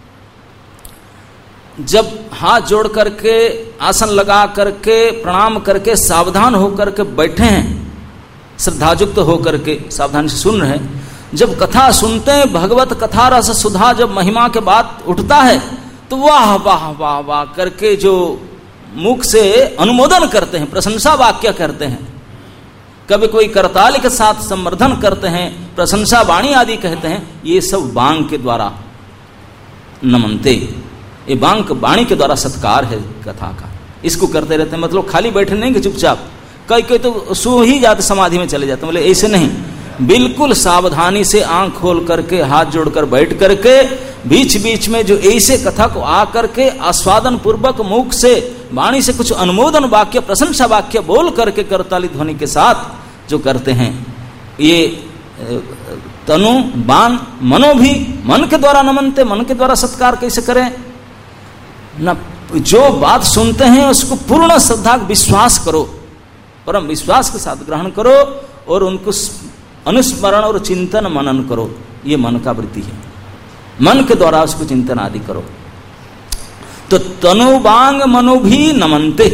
जब हाथ जोड़ करके आसन लगा करके प्रणाम करके सावधान होकर के बैठे हैं, श्रद्धायुक्त होकर के सावधानी से सुन रहे हैं, जब कथा सुनते हैं, भगवत कथा रस सुधा जब महिमा के बात उठता है, तो वाह वाह वाह वाह करके जो मुख से अनुमोदन करते हैं, प्रशंसा वाक्य करते हैं, कभी कोई करताल के साथ संवर्धन करते हैं, प्रशंसा वाणी आदि कहते हैं, ये सब बांग के द्वारा नमनते, ये बांग वाणी के द्वारा सत्कार है कथा का। इसको करते रहते हैं, मतलब खाली बैठे नहीं कि चुपचाप, कई कई तो सो ही जाते, समाधि में चले जाते, बोले ऐसे नहीं, बिल्कुल सावधानी से आंख खोल करके हाथ जोड़कर बैठ करके बीच बीच में जो ऐसे कथा को आकर के आस्वादन पूर्वक मुख से वाणी से कुछ अनुमोदन वाक्य, प्रशंसा वाक्य बोल करके करताली ध्वनि के साथ जो करते हैं, ये तनु बान मनो भी, मन के द्वारा नमनते, मन के द्वारा सत्कार कैसे करें ना, जो बात सुनते हैं उसको पूर्ण श्रद्धा विश्वास करो, परम विश्वास के साथ ग्रहण करो और उनको अनुस्मरण और चिंतन मनन करो, ये मन का वृत्ति है, मन के द्वारा उसको चिंतन आदि करो। तो तनु बांग मनो भी नमनते,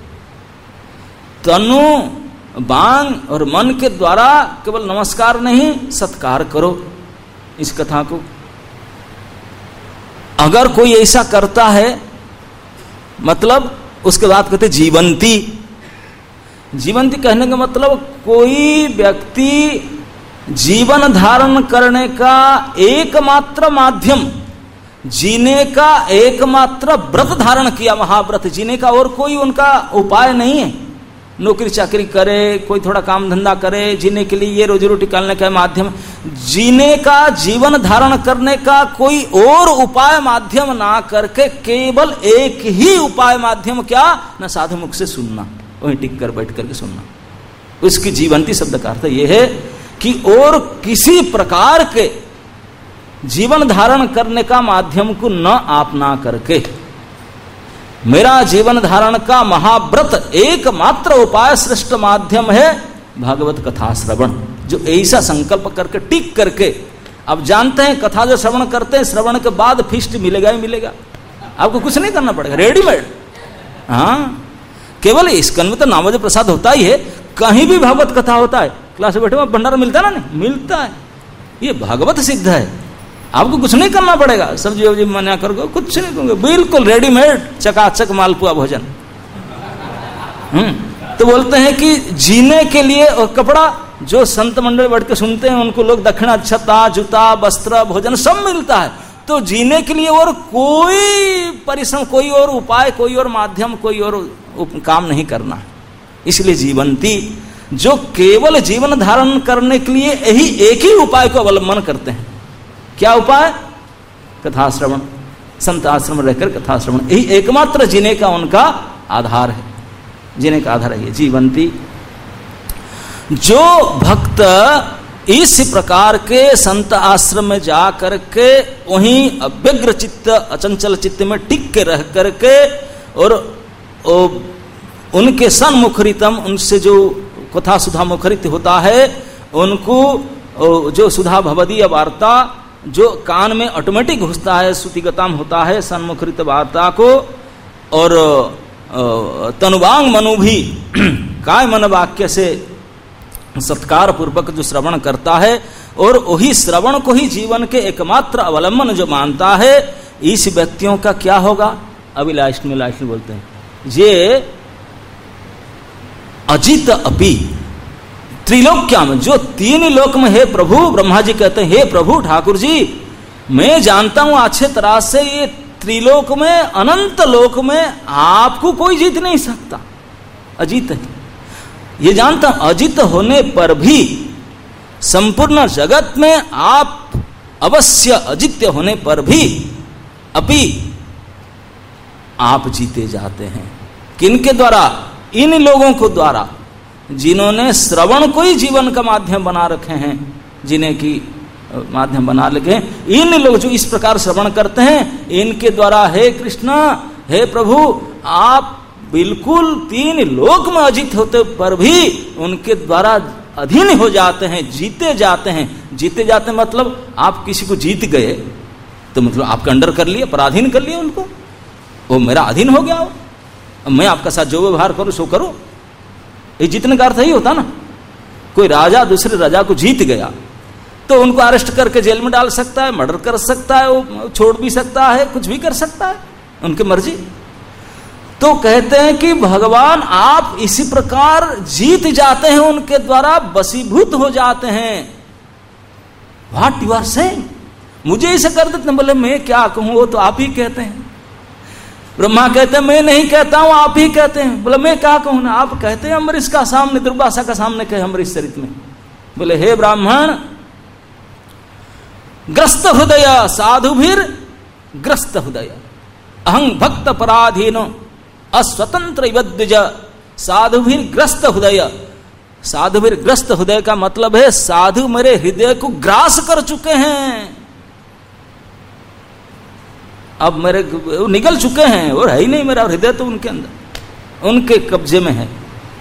तनु बांग और मन के द्वारा केवल नमस्कार नहीं, सत्कार करो इस कथा को। अगर कोई ऐसा करता है, मतलब उसके बाद कहते जीवंती। जीवंती कहने का मतलब कोई व्यक्ति जीवन धारण करने का एकमात्र माध्यम, जीने का एकमात्र व्रत धारण किया, महाव्रत, जीने का और कोई उनका उपाय नहीं है। नौकरी चाकरी करे, कोई थोड़ा काम धंधा करे, जीने के लिए ये रोजी रोटी निकालने का माध्यम, जीने का, जीवन धारण करने का कोई और उपाय माध्यम ना करके केवल एक ही उपाय माध्यम, क्या? न साधु मुख से सुनना, वहीं टिक कर बैठ करके सुनना। उसकी जीवंती शब्द का अर्थ यह है कि और किसी प्रकार के जीवन धारण करने का माध्यम को न अपना करके मेरा जीवन धारण का महाव्रत एकमात्र उपाय, श्रेष्ठ माध्यम है भागवत कथा श्रवण। जो ऐसा संकल्प करके टिक करके, अब जानते हैं कथा जो श्रवण करते हैं, श्रवण के बाद फिष्ट मिलेगा ही मिलेगा, आपको कुछ नहीं करना पड़ेगा, रेडीमेड। हाँ, केवल स्कंद में तो नामोदय प्रसाद होता ही है, कहीं भी भागवत कथा होता है, क्लास में बैठे हुए भंडारा मिलता है ना, नहीं मिलता है, ये भागवत सिद्ध है। आपको कुछ नहीं करना पड़ेगा, सब्जी वब्जी मना करोगे, कुछ नहीं करोगे, बिल्कुल रेडीमेड चकाचक मालपुआ भोजन। तो बोलते हैं कि जीने के लिए और कपड़ा, जो संत मंडल बैठ के सुनते हैं उनको लोग दक्षिणा, छता, जूता, वस्त्र, भोजन सब मिलता है। तो जीने के लिए और कोई परिश्रम, कोई और उपाय, कोई और माध्यम, कोई और काम नहीं करना। इसलिए जीवंती जो केवल जीवन धारण करने के लिए यही एक ही उपाय को अवलंबन करते हैं। क्या उपाय? कथा श्रवण, संत आश्रम रहकर कथा श्रवण, यही एकमात्र जीने का उनका आधार है, जीने का आधार है जीवंती। जो भक्त इस प्रकार के संत आश्रम में जा करके वहीं अव्यग्र चित्त, अचंचल चित्त में टिक के रह करके और उनके सन्मुखरितम, उनसे जो कथा सुधा मुखरित होता है, उनको जो सुधा भवदीय वार्ता जो कान में ऑटोमेटिक घुसता है, श्रुतिगतम होता है सन्मुखरित वार्ता को, और तनुवांग मनु भी काय मन वाक्य से सत्कार पूर्वक जो श्रवण करता है और वही श्रवण को ही जीवन के एकमात्र अवलंबन जो मानता है, इस व्यक्तियों का क्या होगा? अभिलाष में लाष बोलते हैं, ये अजित अपि त्रिलोक्याम, जो तीन लोक में है प्रभु, ब्रह्मा जी कहते हैं हे प्रभु ठाकुर जी, मैं जानता हूं अच्छे तरह से ये त्रिलोक में, अनंत लोक में आपको कोई जीत नहीं सकता, अजीत है, ये जानता हूं। अजित होने पर भी संपूर्ण जगत में आप अवश्य अजित्य होने पर भी अपि आप जीते जाते हैं। किनके द्वारा? इन लोगों को द्वारा जिन्होंने श्रवण को ही जीवन का माध्यम बना रखे हैं, जिन्हें की माध्यम बना लगे, इन लोग जो इस प्रकार श्रवण करते हैं, इनके द्वारा हे कृष्णा, हे प्रभु, आप बिल्कुल तीन लोक में अजित होते पर भी उनके द्वारा अधीन हो जाते हैं, जीते जाते हैं। जीते जाते मतलब आप किसी को जीत गए तो मतलब आपका अंडर कर लिया, पराधीन कर लिया उनको, वो मेरा अधीन हो गया, मैं आपका साथ जो व्यवहार करूं सो करो, ये जीतने का अर्थ ही होता ना। कोई राजा दूसरे राजा को जीत गया तो उनको अरेस्ट करके जेल में डाल सकता है, मर्डर कर सकता है, वो छोड़ भी सकता है, कुछ भी कर सकता है, उनकी मर्जी। तो कहते हैं कि भगवान आप इसी प्रकार जीत जाते हैं, उनके द्वारा वशीभूत हो जाते हैं। व्हाट यू आर सेइंग, मुझे इसे कर देते हैं। बोले मैं क्या कहूं, वो तो आप ही कहते हैं। ब्रह्मा कहते हैं मैं नहीं कहता हूं, आप ही कहते हैं। बोले मैं क्या कहूं ना, आप कहते हैं अम्बरीश का सामने, दुर्वासा का सामने कहे अम्बरीश चरित में। बोले हे ब्राह्मण, ग्रस्त हृदय साधुभिर ग्रस्त हृदय, अहं भक्त पराधीन अस्वतंत्र द्विज, साधुभिर ग्रस्त हृदय। साधुभिर ग्रस्त हृदय का मतलब है साधु मेरे हृदय को ग्रास कर चुके हैं, अब मेरे निगल चुके हैं, और है ही नहीं मेरा हृदय, तो उनके अंदर, उनके कब्जे में है।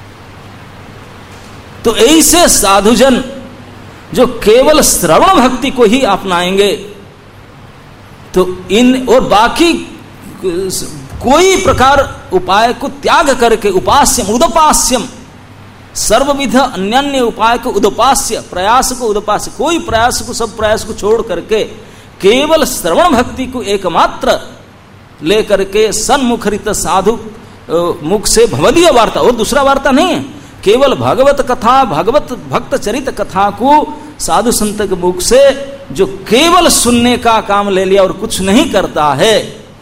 तो ऐसे साधुजन जो केवल श्रवण भक्ति को ही अपनाएंगे, तो इन और बाकी कोई प्रकार उपाय को त्याग करके, उपास्यम उदपास्यम, सर्वविध अन्य उपाय को उदपास्य, प्रयास को उदपास्य, कोई प्रयास को, सब प्रयास को छोड़ करके केवल श्रवण भक्ति को एकमात्र लेकर के सन्मुखरित साधु मुख से भवदीय वार्ता, और दूसरा वार्ता नहीं है, केवल भागवत कथा, भागवत भक्त चरित कथा को साधु संत के मुख से जो केवल सुनने का काम ले लिया और कुछ नहीं करता है,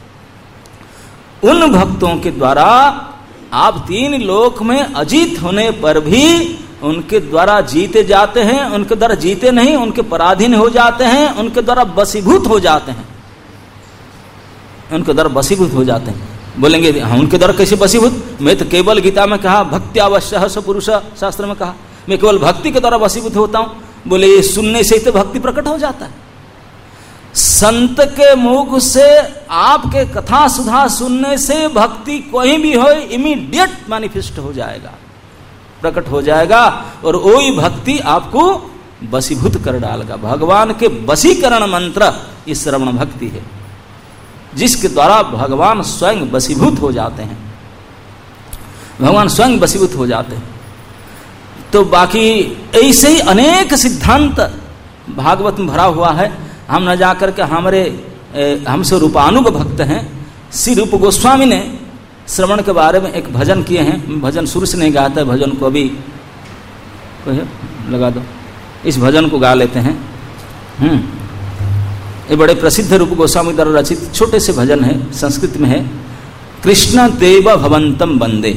उन भक्तों के द्वारा आप 3 लोक में अजीत होने पर भी उनके द्वारा जीते जाते हैं, उनके द्वारा जीते नहीं, उनके पराधीन हो जाते हैं, उनके द्वारा वशीभूत हो जाते हैं, उनके द्वारा वशीभूत हो जाते हैं। बोलेंगे हाँ, उनके द्वारा कैसे वशीभूत? मैं तो केवल गीता में कहा भक्ति अवश्य स पुरुष, शास्त्र में कहा मैं केवल भक्ति के द्वारा वशीभूत होता हूं। बोले ये सुनने से ही तो भक्ति प्रकट हो जाता है। संत के मुख से आपके कथा सुधा सुनने से भक्ति कोई भी हो इमीडिएट मैनिफेस्ट हो जाएगा, प्रकट हो जाएगा, और वही भक्ति आपको वशीभूत कर डालेगा। भगवान के वशीकरण मंत्र इस श्रवण भक्ति है, जिसके द्वारा भगवान स्वयं वशीभूत हो जाते हैं, भगवान स्वयं वशीभूत हो जाते हैं। तो बाकी ऐसे ही अनेक सिद्धांत भागवत में भरा हुआ है। हम न जाकर के हमसे रूपानुग भक्त हैं श्री रूप गोस्वामी ने श्रवण के बारे में एक भजन किए हैं। भजन शुरू से नहीं गाता है, भजन को अभी लगा दो, इस भजन को गा लेते हैं। ये बड़े प्रसिद्ध रूप गोस्वामी द्वारा रचित छोटे से भजन है, संस्कृत में है। कृष्ण देव भवंतम वंदे।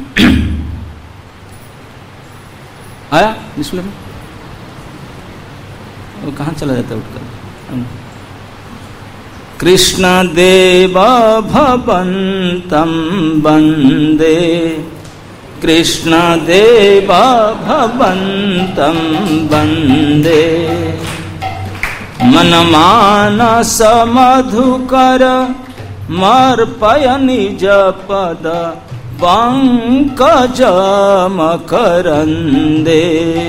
आया डिस्प्ले में? वो कहाँ चला जाता है उठकर? कृष्ण देव भवंतम वंदे, कृष्ण देव भवंतम वंदे, मनमानस मधुकर मर्पय निज पद पंकज मकरंदे,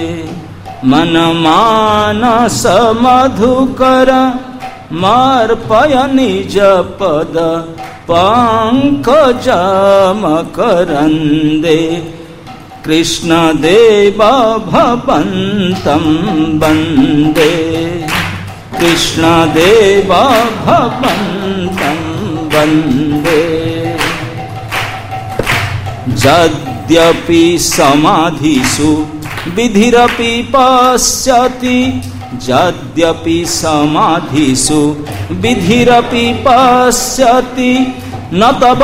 मनमानस मधुकर मर्पय निज पद पंकज मकरंदे, कृष्ण देव भवंतम वंदे, कृष्ण देव भवंतम वंदे। यद्यपि समाधिषु विधिरपि पश्यति, यद्यपि समाधिषु विधिरपि पश्यति, न तव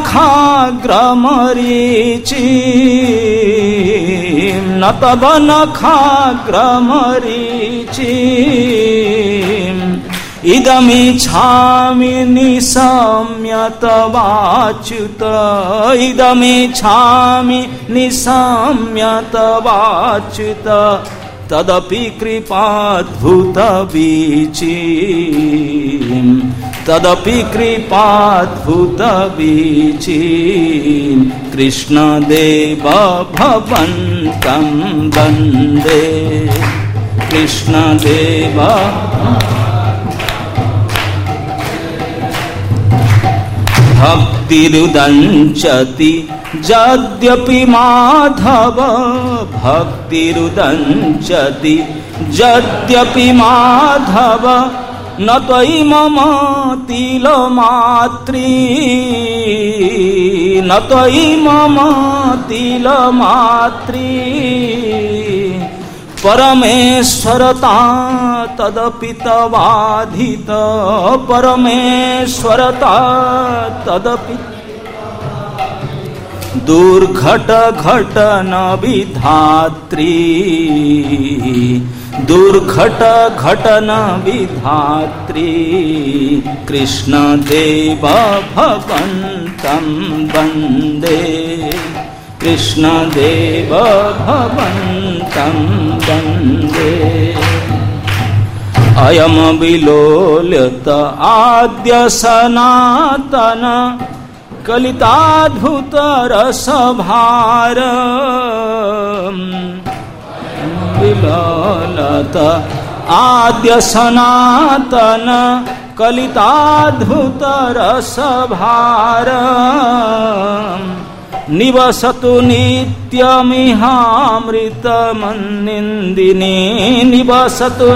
नखाग्रमरीचि, न तव नखाग्रमरीचि, इदमिच्छामि निशम्य तवाच्युत, इदमिच्छामि निशम्य तवाच्युत, तदपि कृपाद्भुत वीचि, तदपि कृपाद्भुत वीचि, कृष्ण देव भवंतम वंदे, कृष्ण देव। भक्तिरुदंचति यद्यपि माधव, भक्तिरुदंचति यद्यपि माधव, न त्वयि मम तिलमात्री, न त्वयि मम तिलमात्री, परमेश्वरता तदपि तवाधित, परमेश्वरता तदपि, दुर्घट घटन विधात्री, दुर्घट घटन विधात्री, कृष्ण देव भवंतम वंदे, कृष्ण देव भवंतम वंदे। अयम विलोलित आद्य सनातन कलिताद्भुत रसभार, विलोलित आद्य सनातन कलिताद्भुत रसभार, निवसतु नित्यमिहामृतमन्निन्दिनी, निवसतु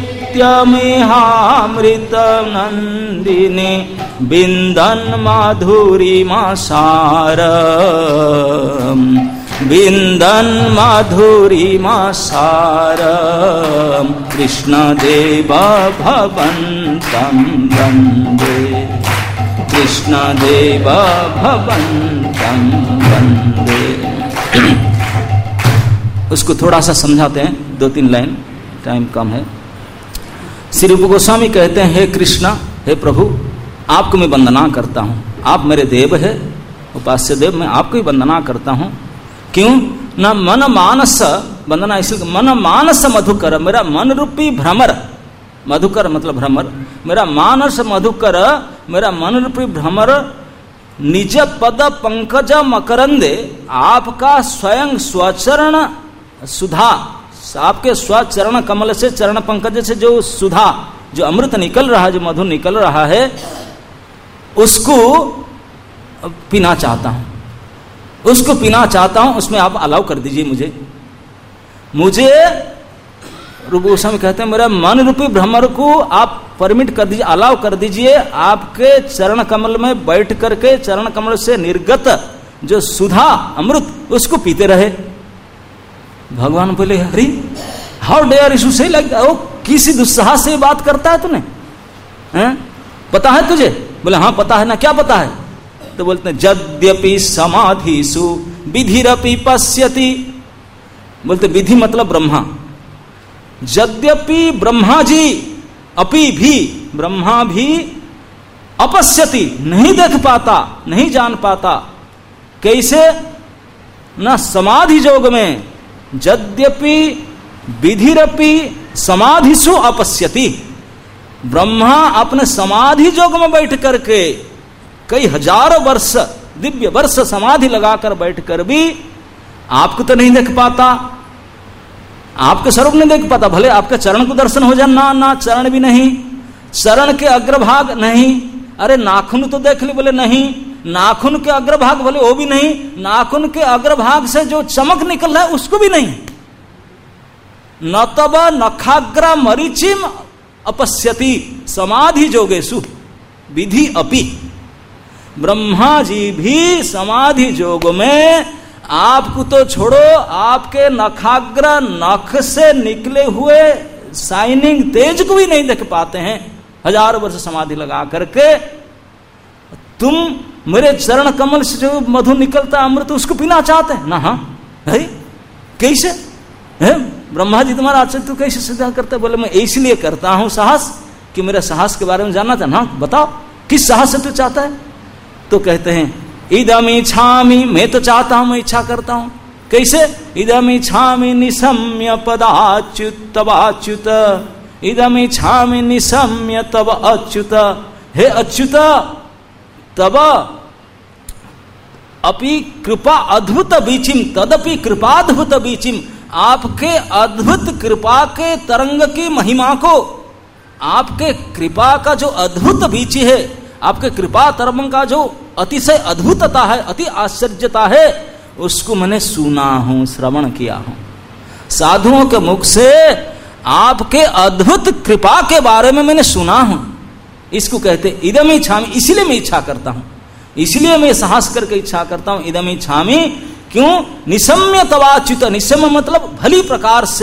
नित्यमिहामृतनन्दिनी, बिन्दन् माधुरीमासार, विंदन माधुरीमा सारम कृष्ण देव भवन्तं वन्दे कृष्ण देव भवन्तं वन्दे। उसको थोड़ा सा समझाते हैं, 2-3 लाइन, टाइम कम है। श्री रूप गोस्वामी कहते हैं, हे कृष्णा, हे प्रभु, आपको मैं वंदना करता हूँ, आप मेरे देव है, उपास्य देव, मैं आपको ही वंदना करता हूँ। क्यों? न मन मानस, वंदना इसलिए, मन मानस मधुकर, मेरा मन रूपी भ्रमर, मधुकर मतलब भ्रमर, मेरा मानस मधुकर, मेरा मन रूपी भ्रमर, निज पद पंकज मकरंदे, आपका स्वयं स्वचरण सुधा, आपके स्वचरण कमल से, चरण पंकज से जो सुधा, जो अमृत निकल रहा है, जो मधु निकल रहा है, उसको पीना चाहता हूं, उसको पीना चाहता हूं, उसमें आप अलाउ कर दीजिए मुझे। रूप गोस्वामी कहते हैं, मेरा मन रूपी भ्रमर को आप परमिट कर दीजिए, अलाउ कर दीजिए, आपके चरण कमल में बैठ करके चरण कमल से निर्गत जो सुधा अमृत, उसको पीते रहे। भगवान बोले, हरि how dare you say like that, किसी दुस्साहस से बात करता है तूने, पता है तुझे? बोले हाँ पता है ना। क्या पता है? तो बोलते हैं, यद्यपि समाधिषु विधिरपि पश्यति, बोलते विधि मतलब ब्रह्मा, यद्यपि ब्रह्मा जी, अपि भी, ब्रह्मा भी अपश्यति, नहीं देख पाता, नहीं जान पाता। कैसे? न समाधि योग में, यद्यपि विधिरपि समाधिषु अपश्यति, ब्रह्मा अपने समाधि योग में बैठ करके कई हजारों वर्ष, दिव्य वर्ष समाधि लगाकर बैठकर भी आपको तो नहीं देख पाता, आपके स्वरूप नहीं देख पाता। भले आपके चरण को दर्शन हो जाए, ना चरण भी नहीं, चरण के अग्रभाग नहीं, अरे नाखून तो देख ले, बोले नहीं, नाखून के अग्रभाग, बोले वो भी नहीं, नाखून के अग्रभाग से जो चमक निकल रहा है उसको भी नहीं। न तब नखाग्र मरीचिम अपश्यति समाधि जोगेशु विधि अपि, ब्रह्मा जी भी समाधि योग में आपको तो छोड़ो, आपके नखाग्र, नख से निकले हुए शाइनिंग तेज को भी नहीं देख पाते हैं, हजारों वर्ष समाधि लगा करके। तुम मेरे चरण कमल से जो मधु निकलता अमृत, उसको पीना चाहते हैं ना? हाँ है, कैसे है? ब्रह्मा जी तुम्हारा आचरण तो कैसे सिद्ध करते? बोले मैं इसलिए करता हूं साहस, कि मेरे साहस के बारे में जानना था ना, बताओ किस साहस से तू चाहता है? तो कहते हैं, इदम इच्छामि, मैं तो चाहता हूं, मैं इच्छा करता हूं। कैसे? इदम इच्छामि निशम्य पदाच्युत तवाच्युत, इदम इच्छामि निशम्य तब अच्युत, हे अच्युत तब अपि कृपा अद्भुत बीचिम, तदपि कृपाद्भुत बीचिम, आपके अद्भुत कृपा के तरंग की महिमा को, आपके कृपा का जो अद्भुत बीची है, आपके कृपा तरंग का जो अतिशय अद्भुतता है, अति आश्चर्यता है, उसको मैंने सुना हूं, श्रवण किया हूं साधुओं के मुख से। आपके अद्भुत कृपा के बारे में मैंने सुना हूं, इसको कहते इदम इच्छामि, इसलिए मैं इच्छा करता हूं, इसलिए मैं साहस करके इच्छा करता हूं। इदम इच्छामि, क्यों? निशम्य तवाच्युत, निशम्य मतलब भली प्रकार से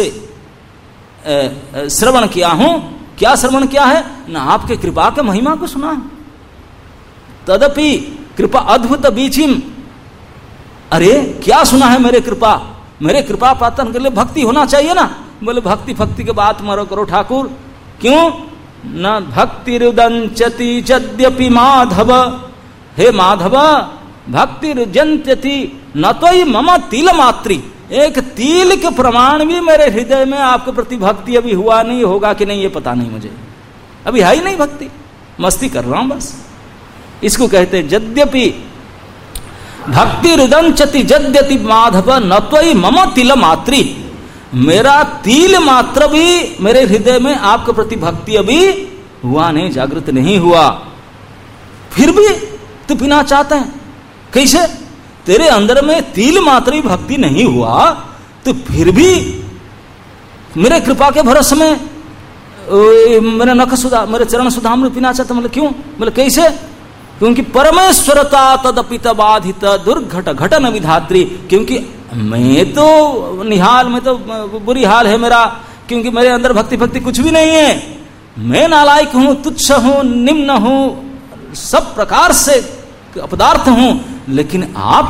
श्रवण किया हूं। क्या श्रवण किया है? ना आपके कृपा के महिमा को सुना हूं। तदपि कृपा अद्भुत बीचिम, अरे क्या सुना है? मेरे कृपा पातन के लिए भक्ति होना चाहिए ना। बोले भक्ति के बात मरो करो ठाकुर, क्यों? न भक्ति रुदंचति यद्यपि माधव, हे माधव भक्ति रुजंत्यति न तोई मम तिल मात्री, एक तिल के प्रमाण भी मेरे हृदय में आपके प्रति भक्ति अभी हुआ नहीं, होगा कि नहीं ये पता नहीं मुझे, अभी है ही नहीं भक्ति, मस्ती कर रहा हूं बस। इसको कहते हैं यद्यपि भक्ति रुदंचति यद्यपि माधव न त्वयि मम तिल मात्री, मेरा तिल मात्र भी मेरे हृदय में आपके प्रति भक्ति अभी हुआ नहीं, जागृत नहीं हुआ, फिर भी तू पीना चाहता है। कैसे? तेरे अंदर में तिल मात्र भी भक्ति नहीं हुआ, तो फिर भी मेरे कृपा के भरोसे में मेरे नख सुधा, मेरे चरण सुधामृत पीना चाहता। मतलब क्यों? बोले कैसे? क्योंकि परमेश्वरता तदपित बाधित दुर्घट घटन विधात्री, क्योंकि मैं तो निहाल, मैं तो बुरी हाल है मेरा, क्योंकि मेरे अंदर भक्ति भक्ति कुछ भी नहीं है। मैं नालायक हूं, तुच्छ हूं, निम्न हूं, सब प्रकार से अपदार्थ हूं। लेकिन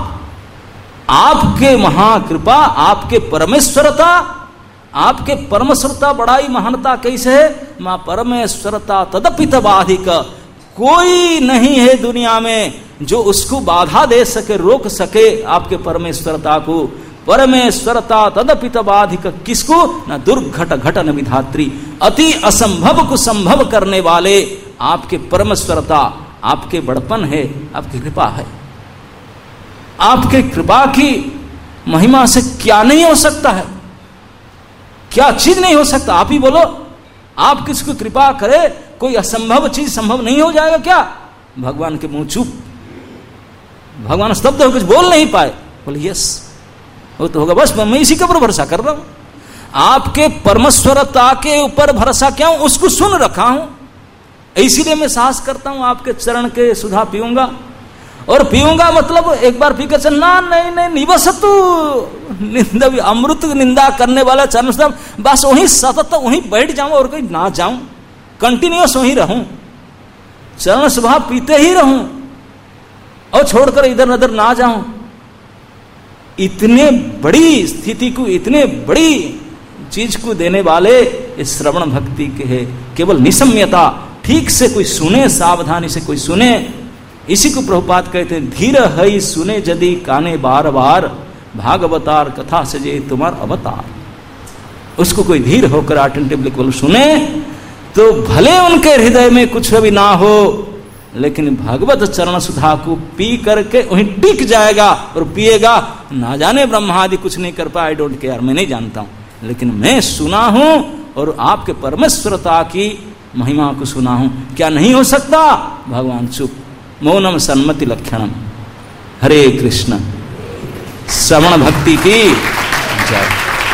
आपके महाकृपा, आपके परमेश्वरता, आपके परमेश्वरता बड़ाई महानता कैसे है? मां परमेश्वरता तदपि तबाधिक, कोई नहीं है दुनिया में जो उसको बाधा दे सके, रोक सके आपके परमेश्वरता को। परमेश्वरता तदपि तबाधिक, किसको? न दुर्घट घट न विधात्री, अति असंभव को संभव करने वाले आपके परमेश्वरता, आपके बड़पन है, आपकी कृपा है। आपके कृपा की महिमा से क्या नहीं हो सकता है? क्या चीज नहीं हो सकता? आप ही बोलो, आप किसको कृपा करे, कोई असंभव चीज संभव नहीं हो जाएगा क्या? भगवान के मुंह चुप, भगवान स्तब्ध हो कुछ बोल नहीं पाए। बोले यस, वो तो होगा, बस मैं इसी के ऊपर भरोसा कर रहा हूं। आपके परमेश्वरता के ऊपर भरोसा क्या हूं, उसको सुन रखा हूं, इसीलिए मैं साहस करता हूं आपके चरण के सुधा पीऊंगा। और पीऊंगा मतलब एक बार पीकर चलना नहीं, निवसतु निंदा, अमृत निंदा करने वाला चरण सुधा, बस वहीं सतत वहीं बैठ जाऊं और कहीं ना जाऊं, कंटिन्यूअस वहीं रहूं, चरण सुधा पीते ही रहूं और छोड़कर इधर उधर ना जाऊं। इतने बड़ी स्थिति को, इतने बड़ी चीज को देने वाले इस श्रवण भक्ति के है। केवल निसम्यता, ठीक से कोई सुने, सावधानी से कोई सुने, इसी को प्रभुपाद कहते हैं, धीर हई सुने यदि काने बार बार, भागवतार कथा सजे तुम्हार अवतार। उसको कोई धीर होकर अटेंटिवली केवल सुने तो भले उनके हृदय में कुछ भी ना हो, लेकिन भगवत चरण सुधा को पी करके वहीं टिक जाएगा और पिएगा। ना जाने ब्रह्मादि कुछ नहीं कर पाए, आई डोंट केयर, मैं नहीं जानता हूं, लेकिन मैं सुना हूं और आपके परमेश्वरता की महिमा को सुना हूं। क्या नहीं हो सकता? भगवान चुप, मौनम सन्मति लक्षणम। हरे कृष्ण। श्रवण भक्ति की जय।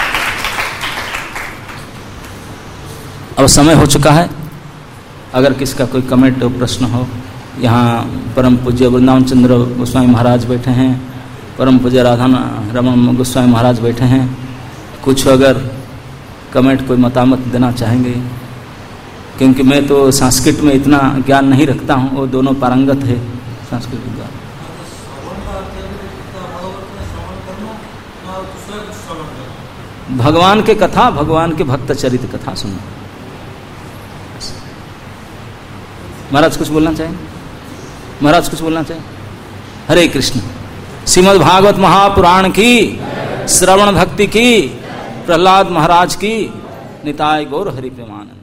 अब समय हो चुका है, अगर किसका कोई कमेंट प्रश्न हो। यहाँ परम पूज्य वृंदावन चंद्र गोस्वामी महाराज बैठे हैं, परम पूज्य राधा रमन गोस्वामी महाराज बैठे हैं, कुछ अगर कमेंट कोई मतामत देना चाहेंगे, क्योंकि मैं तो संस्कृत में इतना ज्ञान नहीं रखता हूँ, वो दोनों पारंगत है संस्कृत ज्ञान। भगवान के कथा, भगवान के भक्त चरित कथा सुनना। महाराज कुछ बोलना चाहें? महाराज कुछ बोलना चाहें? हरे कृष्ण। श्रीमद् भागवत महापुराण की, श्रवण भक्ति की, प्रहलाद महाराज की, निताय गौर हरि प्रेमानंद।